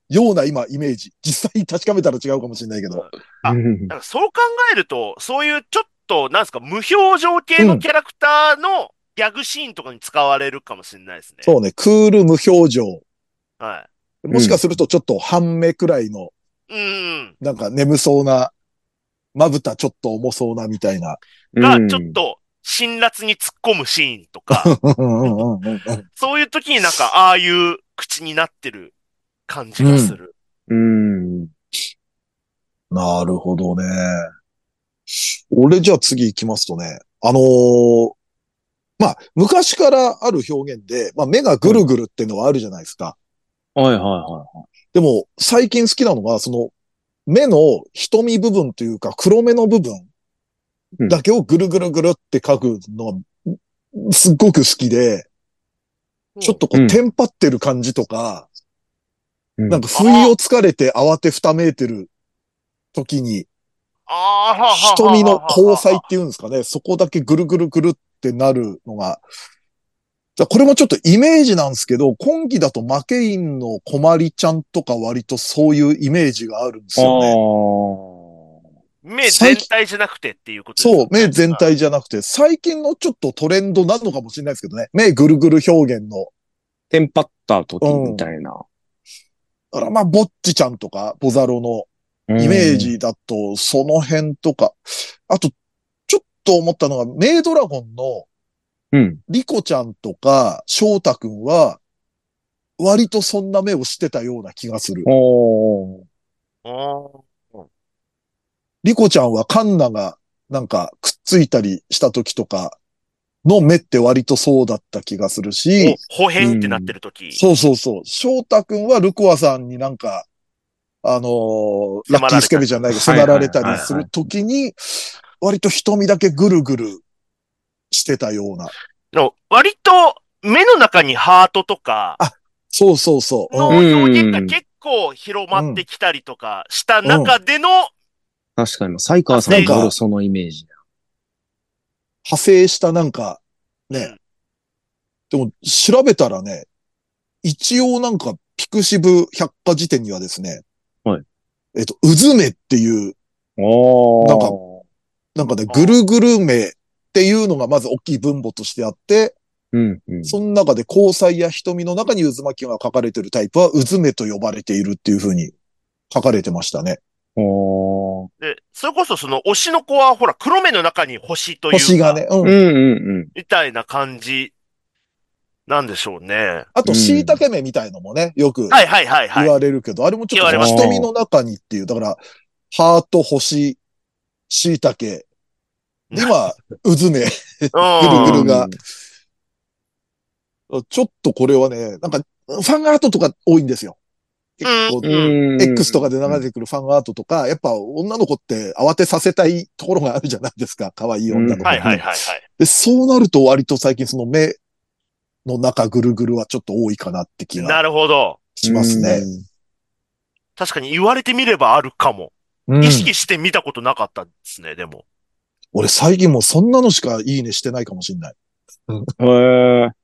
[SPEAKER 1] ような今イメージ。実際に確かめたら違うかもしれないけど。
[SPEAKER 3] あ、だからそう考えると、そういうちょっと、なんですか、無表情系のキャラクターのギャグシーンとかに使われるかもしれないですね。
[SPEAKER 1] そうね、クール無表情。
[SPEAKER 3] は
[SPEAKER 1] もしかするとちょっと半目くらいの、
[SPEAKER 3] い。うん。
[SPEAKER 1] なんか眠そうな、まぶたちょっと重そうなみたいな。
[SPEAKER 3] が、ちょっと、辛辣に突っ込むシーンとか、そういう時になんか、ああいう口になってる感じがする。
[SPEAKER 2] うん。
[SPEAKER 1] なるほどね。俺じゃあ次行きますとね、あのーまあ、昔からある表現で、まあ、目がぐるぐるっていうのはあるじゃないですか。
[SPEAKER 2] はいはいは
[SPEAKER 1] でも、最近好きなのが、その、目の瞳部分というか、黒目の部分だけをぐるぐるぐるって描くのが、すっごく好きで、ちょっとこう、
[SPEAKER 2] うん
[SPEAKER 1] テンパってる感じとか、
[SPEAKER 2] い。
[SPEAKER 1] なんか不意をつかれて慌てふためいてる時に、
[SPEAKER 3] ああ、はあはあはあはあ
[SPEAKER 1] 瞳の交際っていうんですかね、そこだけぐるぐるぐるってなるのが、じゃあこれもちょっとイメージなんですけど、今期だとマケインのコマリちゃんとか割とそういうイメージがあるんですよね。
[SPEAKER 3] 目全体じゃなくてっていうことです
[SPEAKER 1] そう、
[SPEAKER 3] よね。
[SPEAKER 1] 目全体じゃなくて、最近のちょっとトレンドなのかもしれないですけどね。目ぐるぐる表現の。
[SPEAKER 2] テンパった時みたいな。
[SPEAKER 1] だからまあ、ぼっちちゃんとか、ボザロのイメージだと、その辺とか。あと、ちょっと思ったのが、メイドラゴンの、
[SPEAKER 2] うん。
[SPEAKER 1] リコちゃんとか、翔太くんは、割とそんな目をしてたような気がする。
[SPEAKER 2] おー。
[SPEAKER 3] あ
[SPEAKER 1] リコちゃんはカンナがなんかくっついたりした時とかの目って割とそうだった気がするし、
[SPEAKER 3] お、ほへんってなってる時。
[SPEAKER 1] そうそうそう。翔太くんはルコアさんになんか、あのーラッキースケベじゃないけど、迫られたりする時に、割と瞳だけぐるぐるしてたような。
[SPEAKER 3] の割と目の中にハートとか
[SPEAKER 1] あ、そうそうそう。
[SPEAKER 3] の
[SPEAKER 1] うん
[SPEAKER 3] 表現が結構広まってきたりとかした中での、
[SPEAKER 2] 確かに、サイカーさんもそのイメージだ。
[SPEAKER 1] 派生したなんか、ね。
[SPEAKER 3] うん
[SPEAKER 1] でも調べたらね、一応なんかピクシブ百科事典にはですね、
[SPEAKER 2] はい。
[SPEAKER 1] えっと、うずめっていう、
[SPEAKER 2] おー。
[SPEAKER 1] なんか、なんかね、ぐるぐる目っていうのがまず大きい分母としてあって、
[SPEAKER 2] うんうん、
[SPEAKER 1] その中で交際や瞳の中に渦巻きが書かれているタイプは、うずめと呼ばれているっていう風に書かれてましたね。
[SPEAKER 2] おー。
[SPEAKER 3] で、それこそその推しの子はほら黒目の中に星というか、
[SPEAKER 1] 星がね、うん。
[SPEAKER 2] うんうんうん。
[SPEAKER 3] みたいな感じなんでしょうね。
[SPEAKER 1] あと、椎茸目みたいのもね、よく
[SPEAKER 3] はいはいはいはい。
[SPEAKER 1] 言われるけど、あれもちょっと瞳の中にっていう、だから、ハート、星、椎茸、で今、うずめ、ぐるぐるが、ちょっとこれはね、なんか、ファンアートとか多いんですよ。結構、X とかで流れてくるファンアートとか、やっぱ女の子って慌てさせたいところがあるじゃないですか。可愛い女の子に。
[SPEAKER 3] はいはいはいはい。
[SPEAKER 1] で、そうなると割と最近その目の中ぐるぐるはちょっと多いかなって気
[SPEAKER 3] な
[SPEAKER 1] が
[SPEAKER 3] るほど。
[SPEAKER 1] しますね。
[SPEAKER 3] 確かに言われてみればあるかも。
[SPEAKER 1] うん、
[SPEAKER 3] 意識して見たことなかったですね、でも。
[SPEAKER 1] 俺最近もうそんなのしかいいねしてないかもしれない。
[SPEAKER 2] へー。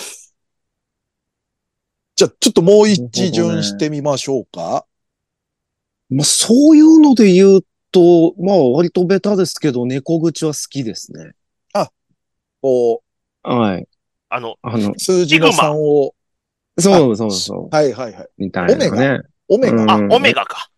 [SPEAKER 1] じゃあ、ちょっともう一巡してみましょうか。
[SPEAKER 2] ね、まあ、そういうので言うと、まあ割とベタですけど、猫口は好きですね。
[SPEAKER 1] あ、こ
[SPEAKER 2] う。はい。
[SPEAKER 3] あの、
[SPEAKER 2] あの、
[SPEAKER 1] 数字のさんを。
[SPEAKER 2] そうそうそう。
[SPEAKER 1] はいはいはい。
[SPEAKER 2] みたいなね。
[SPEAKER 1] オメガ。オメガ。
[SPEAKER 3] あ、オメガか。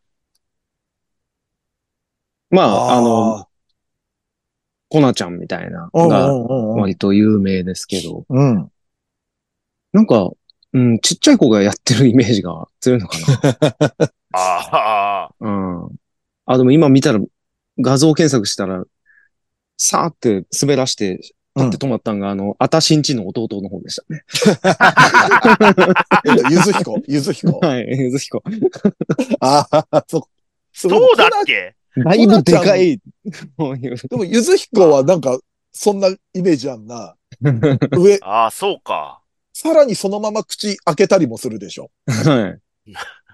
[SPEAKER 2] まあ、あの、コナちゃんみたいなが割と有名ですけど。
[SPEAKER 1] うん。
[SPEAKER 2] なんか、うん、ちっちゃい子がやってるイメージが強いのかな。
[SPEAKER 3] ああ。
[SPEAKER 2] うん。あ、でも今見たら、画像検索したら、さーって滑らして、パッて止まったんが、あの、あたしんちの弟の方でしたね。
[SPEAKER 1] ゆずひこゆずひこ
[SPEAKER 2] はい、ゆずひこ。
[SPEAKER 1] ああ、そ、
[SPEAKER 3] そうだっけ
[SPEAKER 2] だいぶでかい。
[SPEAKER 1] でも、ゆずひこはなんか、そんなイメージあんな。上。
[SPEAKER 3] ああ、そうか。
[SPEAKER 1] さらにそのまま口開けたりもするでしょ。
[SPEAKER 2] はい。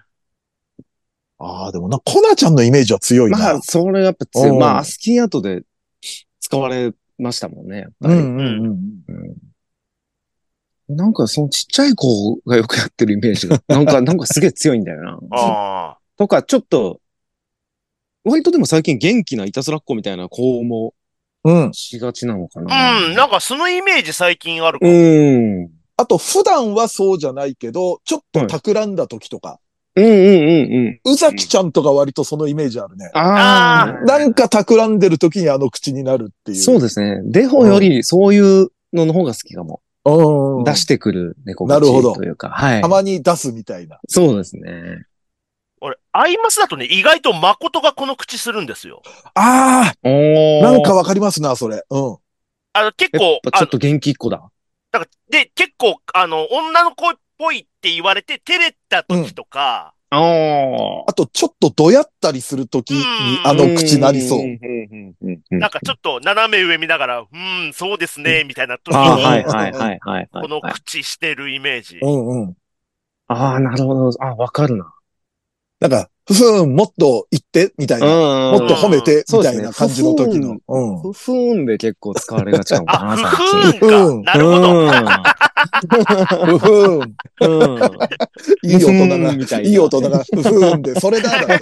[SPEAKER 1] ああ、でもな、コナちゃんのイメージは強いな。
[SPEAKER 2] まあ、それやっぱ強い。まあ、スキンアートで使われましたもんね、やっぱり。
[SPEAKER 1] うんうんうん。うん、
[SPEAKER 2] なんかそのちっちゃい子がよくやってるイメージが、なんか、なんかすげえ強いんだよな。
[SPEAKER 3] ああ。
[SPEAKER 2] とか、ちょっと、割とでも最近元気ないたずらっ子みたいな子も
[SPEAKER 1] うん。
[SPEAKER 2] しがちなのかな。
[SPEAKER 3] うん、なんかそのイメージ最近あるか
[SPEAKER 2] う
[SPEAKER 3] も。
[SPEAKER 2] ん。
[SPEAKER 1] あと、普段はそうじゃないけど、ちょっと企んだ時とか、
[SPEAKER 2] うんうんうんうん。
[SPEAKER 1] 宇崎ちゃんとか割とそのイメージあるね。
[SPEAKER 2] ああ、
[SPEAKER 1] なんか企んでる時にあの口になるっていう。
[SPEAKER 2] そうですね。デホよりそういうのの方が好きかも。
[SPEAKER 1] うん。
[SPEAKER 2] 出してくる猫
[SPEAKER 1] なるほど
[SPEAKER 2] 口というか。はい
[SPEAKER 1] た。まに出すみたいな。
[SPEAKER 2] そうですね。
[SPEAKER 3] 俺、アイマスだとね、意外と誠がこの口するんですよ。
[SPEAKER 1] ああ
[SPEAKER 2] お
[SPEAKER 1] なんかわかりますな、それ。うん。
[SPEAKER 3] あの、結
[SPEAKER 2] やっ
[SPEAKER 3] 構、あの、
[SPEAKER 2] ぱちょっと元気っ子だ。
[SPEAKER 3] だからで、結構、あの、女の子っぽいって言われて、照れた時とか、
[SPEAKER 2] ああ。
[SPEAKER 1] あと、ちょっとどやったりする時にあの口なりそう。
[SPEAKER 2] う。
[SPEAKER 3] なんかちょっと斜め上見ながら、うーん、そうですね、みたいな時
[SPEAKER 2] ああ、
[SPEAKER 3] に、
[SPEAKER 2] はいはいはいはいはい。
[SPEAKER 3] この口してるイメージ。
[SPEAKER 1] うんうん。
[SPEAKER 2] ああ、なるほど。あ、わかるな。
[SPEAKER 1] なんか、ふふーん、もっと言って、みたいな。もっと褒めて、みたいな感じの時の。うん。
[SPEAKER 2] ふふーんで結構使われがちかも
[SPEAKER 3] あ、
[SPEAKER 2] な、
[SPEAKER 3] ふ
[SPEAKER 2] 最近。
[SPEAKER 3] ふーんか。なるほど。
[SPEAKER 1] ふふーん。
[SPEAKER 2] うん。
[SPEAKER 1] いい大人が、
[SPEAKER 2] みたいな。
[SPEAKER 1] いい大人が、ふふーんで、それだ、だって。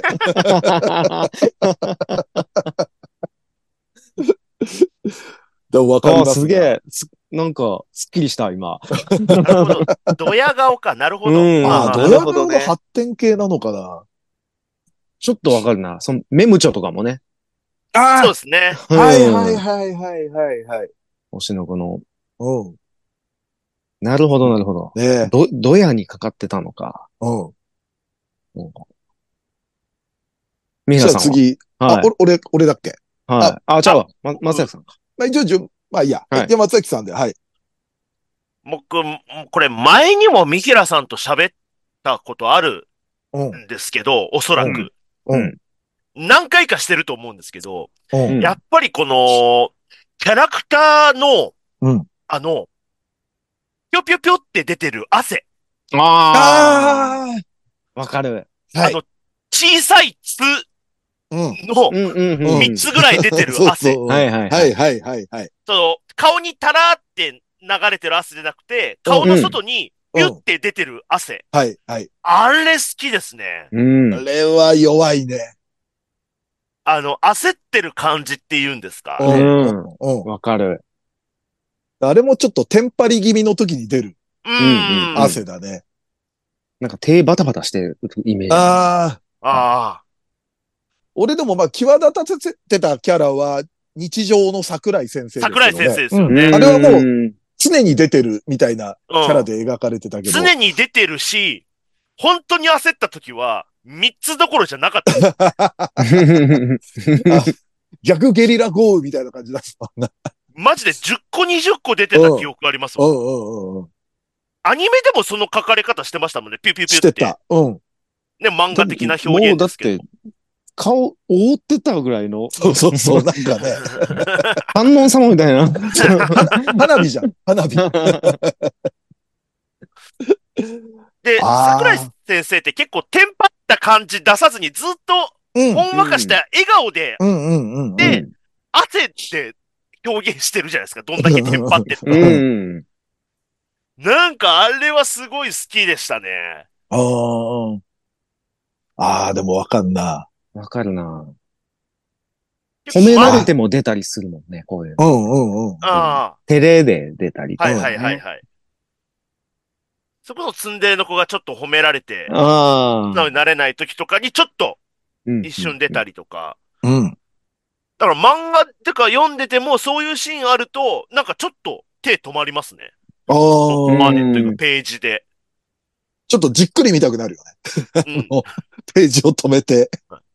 [SPEAKER 1] でもわかります。
[SPEAKER 2] すげえ。なんか、すっきりした、今。
[SPEAKER 3] なるほど。ドヤ顔か。なるほど。
[SPEAKER 1] ああ、ドヤ顔の発展系なのかな。
[SPEAKER 2] ちょっとわかるな。その、メムチョとかもね。
[SPEAKER 1] あ
[SPEAKER 3] そうですね。
[SPEAKER 1] はいはいはいはいはいはい。
[SPEAKER 2] 星の子の。
[SPEAKER 1] うん。
[SPEAKER 2] なるほど、なるほど。
[SPEAKER 1] ね
[SPEAKER 2] ど、どやにかかってたのか。
[SPEAKER 1] うん。
[SPEAKER 2] ミ
[SPEAKER 1] じゃあ次。あ、俺、俺だっけ
[SPEAKER 2] はい。あ、じゃあ、ま、松崎さんか。
[SPEAKER 1] まあ一応、順、まあいいや。
[SPEAKER 2] はい。
[SPEAKER 1] じゃあ松崎さんで、はい。
[SPEAKER 3] 僕、これ前にもミキラさんと喋ったことあるんですけど、おそらく。
[SPEAKER 1] うん。
[SPEAKER 3] 何回かしてると思うんですけど、
[SPEAKER 1] うん。
[SPEAKER 3] やっぱりこの、キャラクターの、
[SPEAKER 1] うん。
[SPEAKER 3] あの、ぴょぴょぴょって出てる汗。
[SPEAKER 2] ああわかる。
[SPEAKER 3] あの、小さいつのみっつぐらい出てる汗。
[SPEAKER 2] はいはい
[SPEAKER 1] はいはいはいはい。
[SPEAKER 3] その、顔にタラーって流れてる汗じゃなくて、顔の外にピュって出てる汗。
[SPEAKER 1] はいはい。
[SPEAKER 3] あれ好きですね。
[SPEAKER 1] あれは弱いね。
[SPEAKER 3] あの、焦ってる感じって言うんですか。
[SPEAKER 2] うん。わかる。
[SPEAKER 1] あれもちょっとテンパり気味の時に出る。
[SPEAKER 3] うん。
[SPEAKER 1] 汗だね。
[SPEAKER 2] なんか手バタバタしてるイメージ。
[SPEAKER 1] ああ。
[SPEAKER 3] ああ。
[SPEAKER 1] 俺でもまあ、際立たせてたキャラは、日常の桜井先生ですよね。
[SPEAKER 3] 桜井先生ですよね。
[SPEAKER 1] あれはもう、常に出てるみたいなキャラで描かれてたけど。
[SPEAKER 3] 常に出てるし、本当に焦った時は、三つどころじゃなかったです。
[SPEAKER 1] 逆ゲリラ豪雨みたいな感じだった。
[SPEAKER 3] マジでじゅっこにじゅっこ出てた記憶がありますもん。うんうんうん。アニメでもその書かれ方してましたもんね。ピュピュピュって。してた。うん。ね、漫画的な表現ですけど。
[SPEAKER 2] もうだって、顔覆ってたぐらいの。
[SPEAKER 1] そうそうそう、なんかね。
[SPEAKER 2] 観音様みたいな。
[SPEAKER 1] 花火じゃん、花火。
[SPEAKER 3] で、桜井先生って結構テンパった感じ出さずにずっと、ほんわかした笑顔で、で、汗って表現してるじゃないですか。どんだけテンパってるか。なんかあれはすごい好きでしたね。
[SPEAKER 1] ああ。ああ、でもわかんな。
[SPEAKER 2] わかるな。褒められても出たりするもんね、こういう。
[SPEAKER 1] うんうんうん。
[SPEAKER 3] ああ。
[SPEAKER 2] 照れで出たりとか、
[SPEAKER 3] ね。はいはいはいはい。そこのツンデレの子がちょっと褒められて、
[SPEAKER 2] ああ。
[SPEAKER 3] なれない時とかにちょっと一瞬出たりとか。
[SPEAKER 1] うん。
[SPEAKER 3] だから漫画とか読んでてもそういうシーンあると、なんかちょっと手止まりますね。
[SPEAKER 1] ああ。
[SPEAKER 3] そこまでというかページで。
[SPEAKER 1] ちょっとじっくり見たくなるよね。うん、ページを止めて。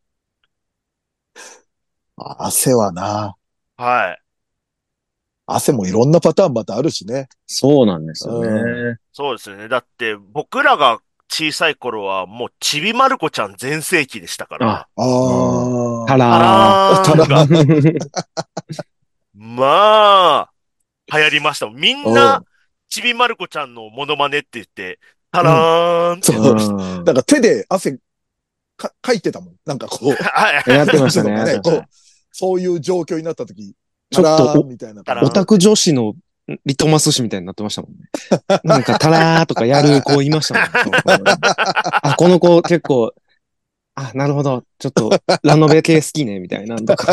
[SPEAKER 1] 汗はな。
[SPEAKER 3] はい。
[SPEAKER 1] 汗もいろんなパターンまたあるしね。
[SPEAKER 2] そうなんですよね。
[SPEAKER 3] うん、そうですね。だって僕らが小さい頃はもうちびまる子ちゃん全盛期でしたから。
[SPEAKER 1] ああ。
[SPEAKER 2] たら
[SPEAKER 3] ー。たらー。まあ、流行りました。みんな、ちびまる子ちゃんのモノマネって言って、たらーんって
[SPEAKER 1] やってそう。なんか手で汗か、かいてたもん。なんかこう。
[SPEAKER 2] やってましたね。
[SPEAKER 1] こうそういう状況になった時、
[SPEAKER 2] ちょっと、
[SPEAKER 1] みたいな。
[SPEAKER 2] オタク女子のリトマス紙みたいになってましたもんね。なんか、タラーとかやる子いましたもん。そうそうあ、この子結構、あ、なるほど。ちょっと、ラノベ系好きね、みたいなとか。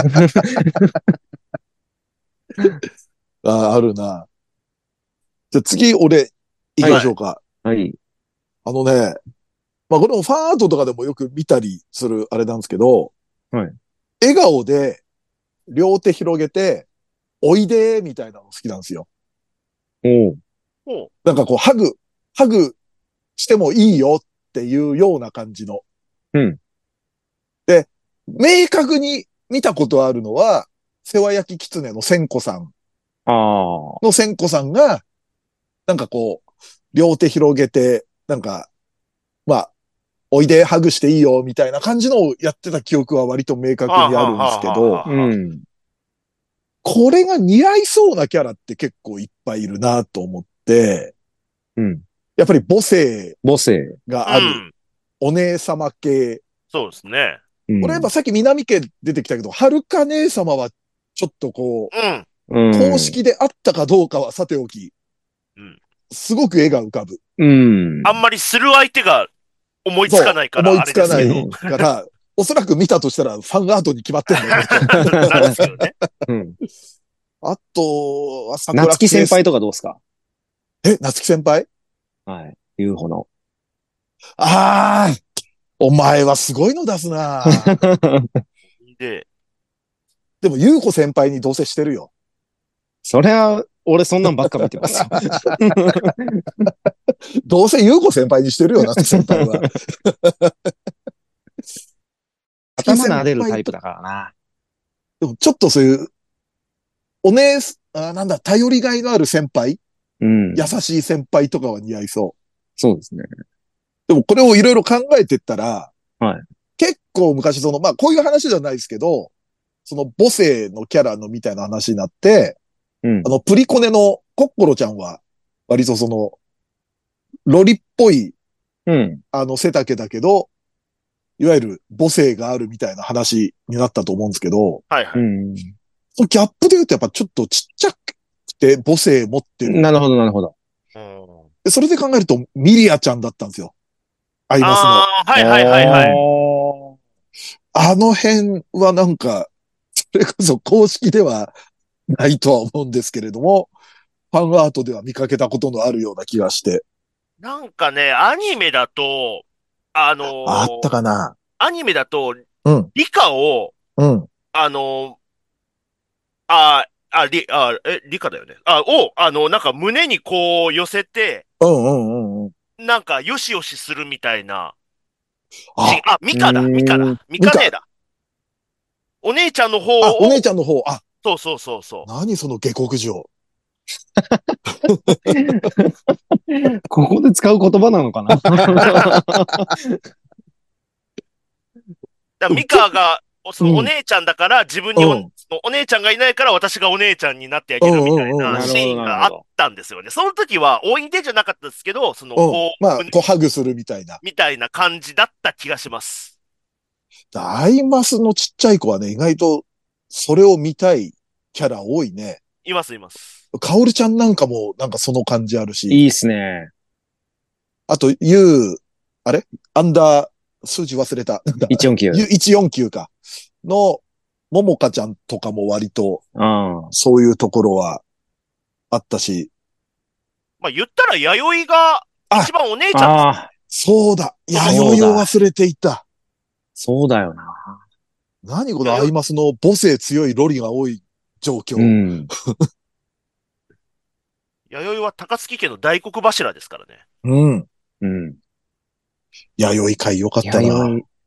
[SPEAKER 1] あ、あるな。じゃあ次、俺、行きましょうか。
[SPEAKER 2] はい。
[SPEAKER 1] あのね、まあ、これもファンアートとかでもよく見たりするあれなんですけど、
[SPEAKER 2] はい。
[SPEAKER 1] 笑顔で両手広げて、おいでーみたいなの好きなんですよ。
[SPEAKER 2] おう。
[SPEAKER 3] ほう。
[SPEAKER 1] なんかこう、ハグ、ハグしてもいいよっていうような感じの。
[SPEAKER 2] うん。
[SPEAKER 1] で、明確に見たことあるのは、世話焼き狐の千子さん
[SPEAKER 2] ああ。
[SPEAKER 1] の千子さんが、なんかこう、両手広げて、なんか、まあ、おいでハグしていいよみたいな感じのをやってた記憶は割と明確にあるんですけど、
[SPEAKER 2] うん。
[SPEAKER 1] これが似合いそうなキャラって結構いっぱいいるなと思って、
[SPEAKER 2] うん。
[SPEAKER 1] やっぱり母性
[SPEAKER 2] 母性。
[SPEAKER 1] がある
[SPEAKER 3] うん。
[SPEAKER 1] お姉様系。
[SPEAKER 3] そうですね。
[SPEAKER 2] うん。
[SPEAKER 1] これやっぱさっき南家出てきたけど、はるか姉様はちょっとこ
[SPEAKER 3] うん。
[SPEAKER 2] う
[SPEAKER 1] う、
[SPEAKER 2] ん。
[SPEAKER 1] 公式であったかどうかはさておき、
[SPEAKER 3] うん。
[SPEAKER 1] すごく絵が浮かぶ。
[SPEAKER 2] うん。
[SPEAKER 3] あんまりする相手が思いつ
[SPEAKER 1] そう、
[SPEAKER 3] かないから、
[SPEAKER 1] 思い
[SPEAKER 3] あれ
[SPEAKER 1] つかない
[SPEAKER 3] ですけど。
[SPEAKER 1] から、おそらく見たとしたらファンアートに決まってんだよね。
[SPEAKER 3] なんですけどね。
[SPEAKER 2] うん。
[SPEAKER 1] あとは桜
[SPEAKER 2] 夏木先輩とかどうですか？
[SPEAKER 1] え、夏木先輩
[SPEAKER 2] はい。ユーフォの。
[SPEAKER 1] ああ、お前はすごいの出すな
[SPEAKER 3] で、
[SPEAKER 1] でも、ゆうこ先輩にどうせしてるよ。
[SPEAKER 2] そりゃ、俺そんなんばっか見てますよ。
[SPEAKER 1] どうせゆうこ先輩にしてるよ、夏木先輩は。
[SPEAKER 2] 頭撫でるタイプだからな。
[SPEAKER 1] でもちょっとそういう、お姉す、あーなんだ、頼りがいのある先輩、
[SPEAKER 2] うん。
[SPEAKER 1] 優しい先輩とかは似合いそう。
[SPEAKER 2] そうですね。
[SPEAKER 1] でもこれをいろいろ考えてったら、
[SPEAKER 2] はい。
[SPEAKER 1] 結構昔その、まあこういう話じゃないですけど、その母性のキャラのみたいな話になって、
[SPEAKER 2] うん
[SPEAKER 1] あ。の、プリコネのコッコロちゃんは、割とその、ロリっぽい、
[SPEAKER 2] うん。
[SPEAKER 1] あの、背丈だけど、いわゆる母性があるみたいな話になったと思うんですけど、
[SPEAKER 2] う
[SPEAKER 3] はいはい。
[SPEAKER 2] ん。
[SPEAKER 1] そのギャップで言うとやっぱちょっとちっちゃくて母性持ってる。
[SPEAKER 2] なるほど、なるほど。
[SPEAKER 3] うん
[SPEAKER 1] でそれで考えるとミリアちゃんだったんですよ。アイマスの。
[SPEAKER 3] ああ、はいはいはいはい。
[SPEAKER 1] あの辺はなんか、それこそ公式ではないとは思うんですけれども、ファンアートでは見かけたことのあるような気がして。
[SPEAKER 3] なんかね、アニメだと、あの
[SPEAKER 1] あった
[SPEAKER 3] ー
[SPEAKER 1] かな。
[SPEAKER 3] アニメだと、
[SPEAKER 1] うん、
[SPEAKER 3] リカを、
[SPEAKER 1] うん、
[SPEAKER 3] あのーあ、あ、リ、あ、え、リカだよね。あ、を、あの、なんか胸にこう寄せて、
[SPEAKER 1] うん、うん、うん。うん
[SPEAKER 3] なんかよしよしするみたいなシーン。
[SPEAKER 1] あ、
[SPEAKER 3] あ、ミ
[SPEAKER 2] う
[SPEAKER 3] カだ、ミカ
[SPEAKER 2] ーん。
[SPEAKER 3] だ、ミ
[SPEAKER 1] ミカ。
[SPEAKER 3] カ姉だ。お姉ちゃんの方
[SPEAKER 1] あ、お姉
[SPEAKER 3] を、
[SPEAKER 1] ちゃんの方。あ、
[SPEAKER 3] そうそうそうそ
[SPEAKER 1] 何その下克上。
[SPEAKER 2] ここで使う言葉なのかな？
[SPEAKER 3] う。だからミ
[SPEAKER 1] け、
[SPEAKER 3] カが、そのお
[SPEAKER 1] うん、
[SPEAKER 3] 姉ちゃんだから自分にお、
[SPEAKER 1] うん、
[SPEAKER 3] そのお姉ちゃんがいないから私がお姉ちゃんになってあ
[SPEAKER 1] うん、
[SPEAKER 3] げるみたい
[SPEAKER 1] うん、うん、うん。
[SPEAKER 3] なシ
[SPEAKER 2] なるほど、
[SPEAKER 3] ーンがあっ
[SPEAKER 2] なるほど。
[SPEAKER 3] たんですよね。その時はおいでじゃなかったですけど、その
[SPEAKER 1] うん。
[SPEAKER 3] こう、
[SPEAKER 1] まあ、
[SPEAKER 3] 胸
[SPEAKER 1] こうハグするみたいな。
[SPEAKER 3] みたいな感じだった気がします。
[SPEAKER 1] アイマスのちっちゃい子はね、意外とそれを見たいキャラ多いね。
[SPEAKER 3] いますいます。
[SPEAKER 1] カオルちゃんなんかもなんかその感じあるし、
[SPEAKER 2] いいっすね。
[SPEAKER 1] あと、ユー、あれアンダー、数字忘れた。なんだ
[SPEAKER 2] いちよんきゅう。
[SPEAKER 1] ユーいちよんきゅうか。の、ももかちゃんとかも割と、
[SPEAKER 2] ああ。
[SPEAKER 1] そういうところはあったし、
[SPEAKER 3] まあ言ったら弥生が
[SPEAKER 1] あ、
[SPEAKER 3] 一番お姉ちゃんです。
[SPEAKER 2] ああ。
[SPEAKER 1] そうだ。
[SPEAKER 3] そうだ
[SPEAKER 1] 弥生を忘れていた。
[SPEAKER 2] そうだよな。
[SPEAKER 1] 何このアイマスの母性強いロリが多い状況。
[SPEAKER 2] うん。
[SPEAKER 3] 弥生は高槻家の大黒柱ですからね。
[SPEAKER 1] うん。
[SPEAKER 2] うん。
[SPEAKER 1] 弥生会良かったな。
[SPEAKER 2] 弥生。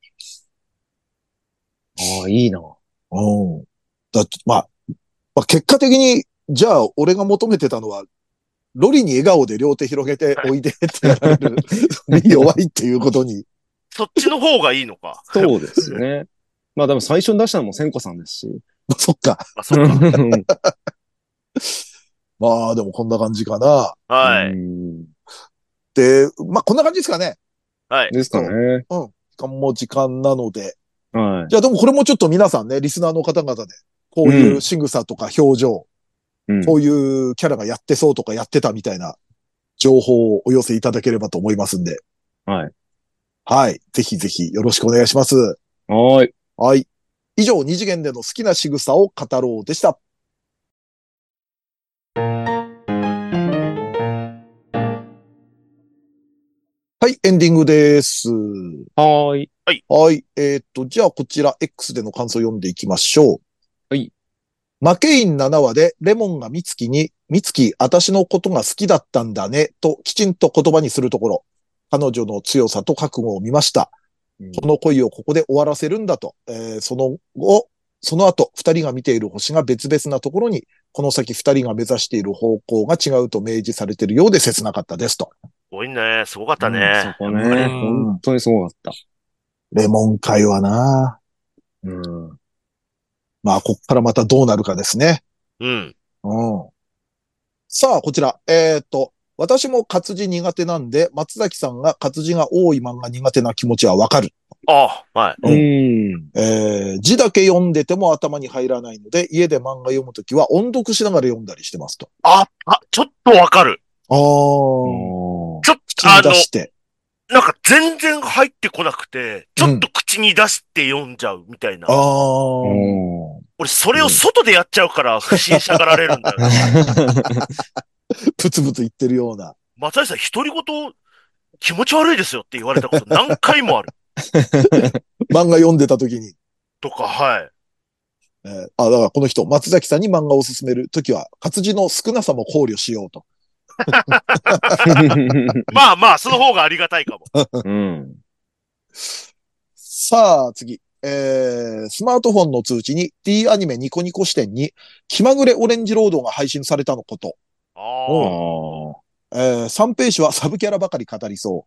[SPEAKER 2] ああ、いいな。
[SPEAKER 1] うん。だまあ、まあ、結果的に、じゃあ、俺が求めてたのは、ロリに笑顔で両手広げておいでってやられるに弱いっていうことに。
[SPEAKER 3] そっちの方がいいのか。
[SPEAKER 2] そうですね。まあでも最初に出したのも千子さんですし。
[SPEAKER 1] そっか。
[SPEAKER 3] まあ、そうか。
[SPEAKER 1] まあ、でもこんな感じかな。
[SPEAKER 3] はい。
[SPEAKER 2] うん
[SPEAKER 1] で、まあ、こんな感じですかね。
[SPEAKER 3] はい。
[SPEAKER 2] ですかね。
[SPEAKER 1] うん。時間も時間なので。
[SPEAKER 2] は
[SPEAKER 1] じゃあ、でもこれもちょっと皆さんね、リスナーの方々で、こういう仕草とか表情、
[SPEAKER 2] うん。
[SPEAKER 1] こういうキャラがやってそうとかやってたみたいな情報をお寄せいただければと思いますんで。
[SPEAKER 2] はい。
[SPEAKER 1] はい。ぜひぜひよろしくお願いします。
[SPEAKER 2] はーい。
[SPEAKER 1] はい。以上、二次元での好きな仕草を語ろうでした。はい、エンディングです。
[SPEAKER 2] はーい。
[SPEAKER 1] はい。えーっと、じゃあこちら X での感想を読んでいきましょう。
[SPEAKER 2] はい。
[SPEAKER 1] マケインななわでレモンがミツキに、ミツキ、私のことが好きだったんだね、ときちんと言葉にするところ、彼女の強さと覚悟を見ました。
[SPEAKER 2] うん、
[SPEAKER 1] この恋をここで終わらせるんだと、えー、その後、その後、二人が見ている星が別々なところに、この先二人が目指している方向が違うと明示されているようで切なかったですと。
[SPEAKER 3] すごいね。すごかった
[SPEAKER 2] うん、
[SPEAKER 3] ね。
[SPEAKER 2] そこね。本当にすごかった。
[SPEAKER 1] レモン会はな、
[SPEAKER 2] うん。
[SPEAKER 1] まあ、こっからまたどうなるかですね。
[SPEAKER 3] うん。
[SPEAKER 1] うん。さあ、こちら。えっと、私も活字苦手なんで、松崎さんが活字が多い漫画苦手な気持ちはわかる。
[SPEAKER 3] ああ、はい。
[SPEAKER 1] うん
[SPEAKER 2] うん。
[SPEAKER 1] えー字だけ読んでても頭に入らないので、家で漫画読むときは音読しながら読んだりしてますと。
[SPEAKER 3] あ、あ、ちょっとわかる。
[SPEAKER 1] ああ、
[SPEAKER 2] おー。
[SPEAKER 3] ちょっ
[SPEAKER 1] 口
[SPEAKER 3] と、あの、
[SPEAKER 1] に出して。
[SPEAKER 3] なんか全然入ってこなくて、ちょ
[SPEAKER 1] うん
[SPEAKER 3] っと口に出して読んじゃうみたいな。
[SPEAKER 1] ああ、
[SPEAKER 2] おー。
[SPEAKER 3] 俺、それを外でやっちゃうから不審者がられるんだよね。
[SPEAKER 1] プツプツ言ってるような。
[SPEAKER 3] 松井さん、独り言気持ち悪いですよって言われたこと何回もある。
[SPEAKER 1] 漫画読んでたときに。
[SPEAKER 3] とか、はい。
[SPEAKER 1] えーあ、だからこの人、松崎さんに漫画を勧めるときは、活字の少なさも考慮しようと。
[SPEAKER 3] まあまあ、その方がありがたいかも。
[SPEAKER 2] うん。
[SPEAKER 1] さあ、次。えー、スマートフォンの通知に D アニメニコニコ視点に気まぐれオレンジロードが配信されたのこと。
[SPEAKER 3] あ
[SPEAKER 2] あ
[SPEAKER 1] えー、さんページはサブキャラばかり語りそう。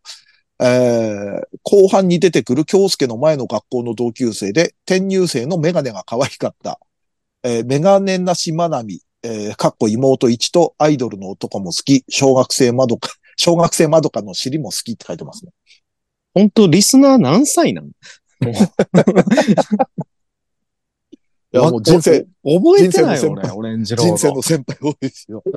[SPEAKER 1] えー、後半に出てくる京介の前の学校の同級生で、転入生のメガネが可愛かった。えー、メガネなしまなみ、えー、かっこ妹一とアイドルの男も好き、小学生まどか、小学生まどかの尻も好きって書いてますね。
[SPEAKER 2] 本当リスナー何歳なの？もう
[SPEAKER 1] いや、もう人生、
[SPEAKER 2] 覚えてないよ、
[SPEAKER 1] 人生の先輩
[SPEAKER 2] 俺、オレンジロード。
[SPEAKER 1] 人生の先輩多いですよ。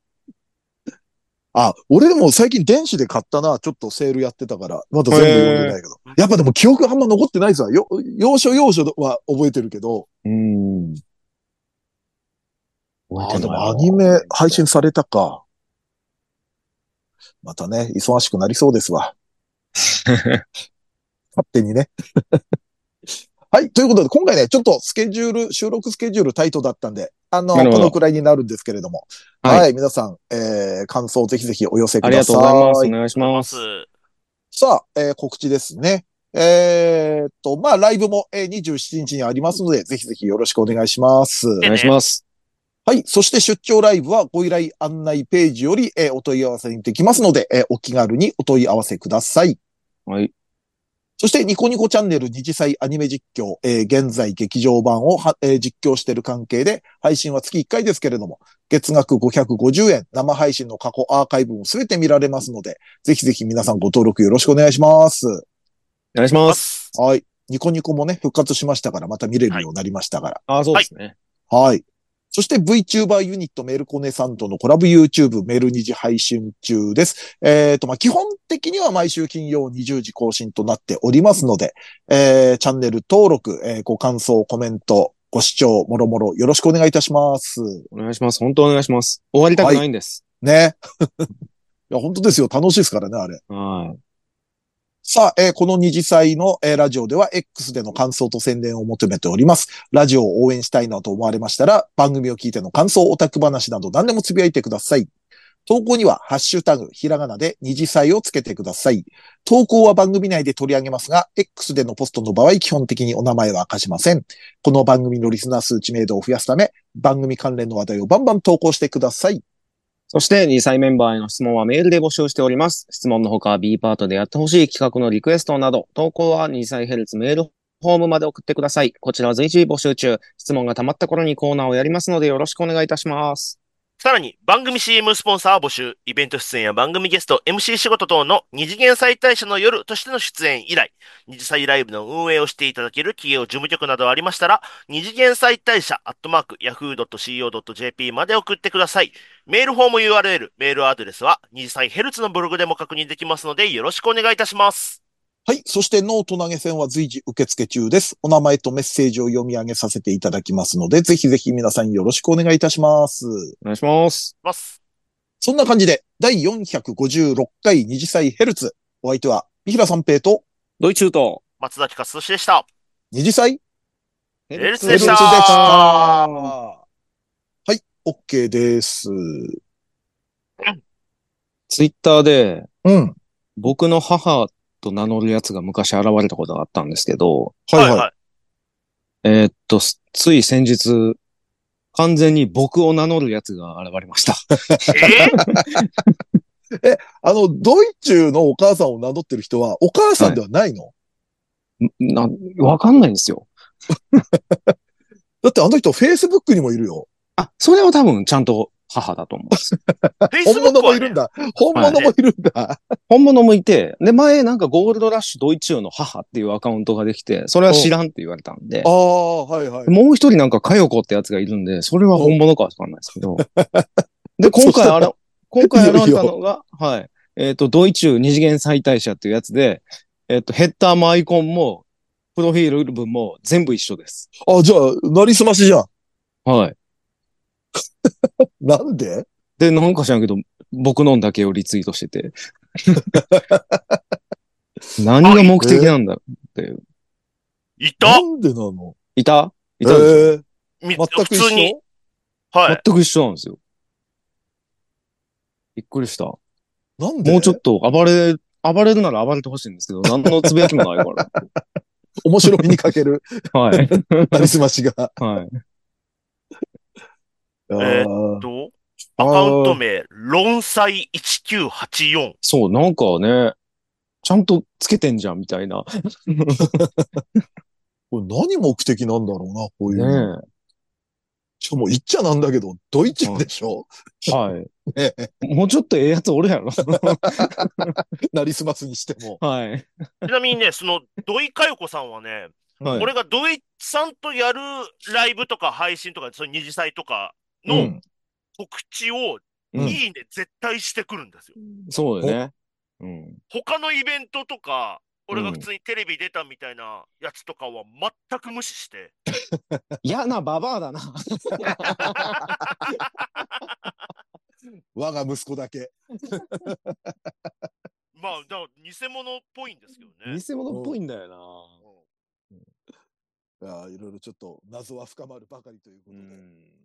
[SPEAKER 1] あ、俺でも最近電子で買ったな。ちょっとセールやってたから。まだ全部読んでないけど。やっぱでも記憶あんま残ってないですわ。よ、要所要所は覚えてるけど。
[SPEAKER 2] うん。
[SPEAKER 1] あ、でもアニメ配信されたか。またね、忙しくなりそうですわ。勝手にね。はい。ということで、今回ね、ちょっとスケジュール、収録スケジュールタイトだったんで、あの、このくらいになるんですけれども。はい、はい。皆さん、えー、感想をぜひぜひお寄せください。
[SPEAKER 2] ありがとうございます。お願いします。
[SPEAKER 1] さあ、えー、告知ですね。えー、っと、まあ、ライブも、えー、にじゅうしちにちにありますので、ぜひぜひよろしくお願いします。お
[SPEAKER 2] 願いします。
[SPEAKER 1] はい。そして出張ライブはご依頼案内ページより、えー、お問い合わせにできますので、えー、お気軽にお問い合わせください。
[SPEAKER 2] はい。
[SPEAKER 1] そしてニコニコチャンネル二次祭アニメ実況、えー、現在劇場版をは、えー、実況している関係で、配信は月いっかいですけれども、月額ごひゃくごじゅうえん、生配信の過去アーカイブもすべて見られますので、ぜひぜひ皆さんご登録よろしくお願いします。お
[SPEAKER 2] 願いします。
[SPEAKER 1] はい。ニコニコもね、復活しましたから、また見れるようになりましたから。
[SPEAKER 2] はい、ああ、そうですね。
[SPEAKER 1] はい。そして VTuber ユニットメルコネさんとのコラボ YouTube メルにじ配信中です。えっと、まあ、基本的には毎週金曜にじゅうじ更新となっておりますので、えー、チャンネル登録、えー、ご感想、コメント、ご視聴、もろもろよろしくお願いいたします。
[SPEAKER 2] お願いします。本当お願いします。終わりたくないんです。
[SPEAKER 1] はい、ね。いや、本当ですよ。楽しいですからね、あれ。
[SPEAKER 2] はい。
[SPEAKER 1] さあ、えー、この二次祭の、えー、ラジオでは X での感想と宣伝を求めております。ラジオを応援したいなと思われましたら、番組を聞いての感想、オタク話など何でもつぶやいてください。投稿には、ハッシュタグ、ひらがなで二次祭をつけてください。投稿は番組内で取り上げますが、X でのポストの場合、基本的にお名前は明かしません。この番組のリスナー数知名度を増やすため、番組関連の話題をバンバン投稿してください。
[SPEAKER 2] そして、にさいメンバーへの質問はメールで募集しております。質問のほか B パートでやってほしい企画のリクエストなど、投稿はにさいヘルツメールフォームまで送ってください。こちらは随時募集中。質問が溜まった頃にコーナーをやりますのでよろしくお願いいたします。
[SPEAKER 3] さらに、番組 シーエム スポンサー募集、イベント出演や番組ゲスト、エムシー 仕事等の二次元再大社の夜としての出演以来、二次祭ライブの運営をしていただける企業事務局などありましたら、二次元再大社アットマーク ヤフー ドット シーオー ドット ジェーピー まで送ってください。メールフォーム ユーアールエル、メールアドレスは二次祭ヘルツのブログでも確認できますので、よろしくお願いいたします。
[SPEAKER 1] はい。そしてノート投げ銭は随時受付中です。お名前とメッセージを読み上げさせていただきますので、ぜひぜひ皆さんよろしくお願いいたします。
[SPEAKER 2] お願いします。
[SPEAKER 3] ます。
[SPEAKER 1] そんな感じで、だいよんひゃくごじゅうろっかい二次祭ヘルツ。お相手は、三平三平と、
[SPEAKER 2] ドイチューと、
[SPEAKER 3] 松崎勝利でした。
[SPEAKER 1] 二次祭
[SPEAKER 3] ヘルツでした。
[SPEAKER 1] ヘルツでした。はい。OK です。
[SPEAKER 2] ツイッターで、
[SPEAKER 1] うん。
[SPEAKER 2] 僕の母と名乗るやつが昔現れたことがあったんですけど、
[SPEAKER 1] はいはい。
[SPEAKER 2] えーっと、つい先日、完全に僕を名乗るやつが現れました。
[SPEAKER 3] え
[SPEAKER 1] え、あの、ドイチューのお母さんを名乗ってる人は、お母さんではないの？
[SPEAKER 2] な、わかんないんですよ。
[SPEAKER 1] だってあの人、Facebook にもいるよ。
[SPEAKER 2] あ、それは多分ちゃんと母だと思うんです。
[SPEAKER 1] 本物もいるんだ。本物もいるんだ。
[SPEAKER 2] 本物もいて、で、前なんかゴールドラッシュドイチューの母っていうアカウントができて、それは知らんって言われたんで
[SPEAKER 1] あ、あ、はいはい。
[SPEAKER 2] もう一人なんかかよこってやつがいるんで、それは本物かわかんないですけど。で、今回あれ、今回現れたのが、はい。えっと、ドイチュー二次元再大社っていうやつで、えっと、ヘッダーもアイコンも、プロフィール文も全部一緒です。
[SPEAKER 1] あ、じゃあ、なりすましじゃん。
[SPEAKER 2] はい。
[SPEAKER 1] なんで？
[SPEAKER 2] で、なんか知らんけど、僕のだけをリツイートしてて。何が目的なんだっていう。
[SPEAKER 3] いた
[SPEAKER 1] なんでなの？
[SPEAKER 2] いたいたでしょ、
[SPEAKER 1] えー、
[SPEAKER 3] み
[SPEAKER 1] 全く一緒？
[SPEAKER 3] 普通に。はい。
[SPEAKER 2] 全く一緒なんですよ。びっくりした。
[SPEAKER 1] なんで？
[SPEAKER 2] もうちょっと暴れ、暴れるなら暴れてほしいんですけど、何のつぶやきもないから。
[SPEAKER 1] 面白みに欠ける。
[SPEAKER 2] はい。
[SPEAKER 1] なりすましが。
[SPEAKER 2] はい。
[SPEAKER 3] えーっと、アカウント名、論祭いちきゅうはちよん。
[SPEAKER 2] そう、なんかね、ちゃんとつけてんじゃん、みたいな。
[SPEAKER 1] これ何目的なんだろうな、こういうの。
[SPEAKER 2] ね
[SPEAKER 1] しかも言っちゃなんだけど、ドイツでしょ？
[SPEAKER 2] え。はい。
[SPEAKER 1] ね
[SPEAKER 2] もうちょっとええやつおるやろ。
[SPEAKER 1] なりすますにしても。
[SPEAKER 2] はい。
[SPEAKER 3] ちなみにね、その、土井かよこさんはね、
[SPEAKER 2] はい。
[SPEAKER 3] 俺が土井さんとやるライブとか配信とか、その二次祭とかの
[SPEAKER 1] うん。
[SPEAKER 3] 告知を、
[SPEAKER 1] うん
[SPEAKER 3] いいね、絶対してくるんですよ。
[SPEAKER 2] そうよね。うん。
[SPEAKER 3] 他のイベントとか、俺が
[SPEAKER 2] うん
[SPEAKER 3] 普通にテレビ出たみたいなやつとかは全く無視して。
[SPEAKER 2] 嫌なババアだな。
[SPEAKER 1] 我が息子だけ。
[SPEAKER 3] まあ、だから偽物っぽいんですけどね。
[SPEAKER 2] 偽物っぽいんだよな。
[SPEAKER 1] いや、いろいろちょっと謎は深まるばかりということで。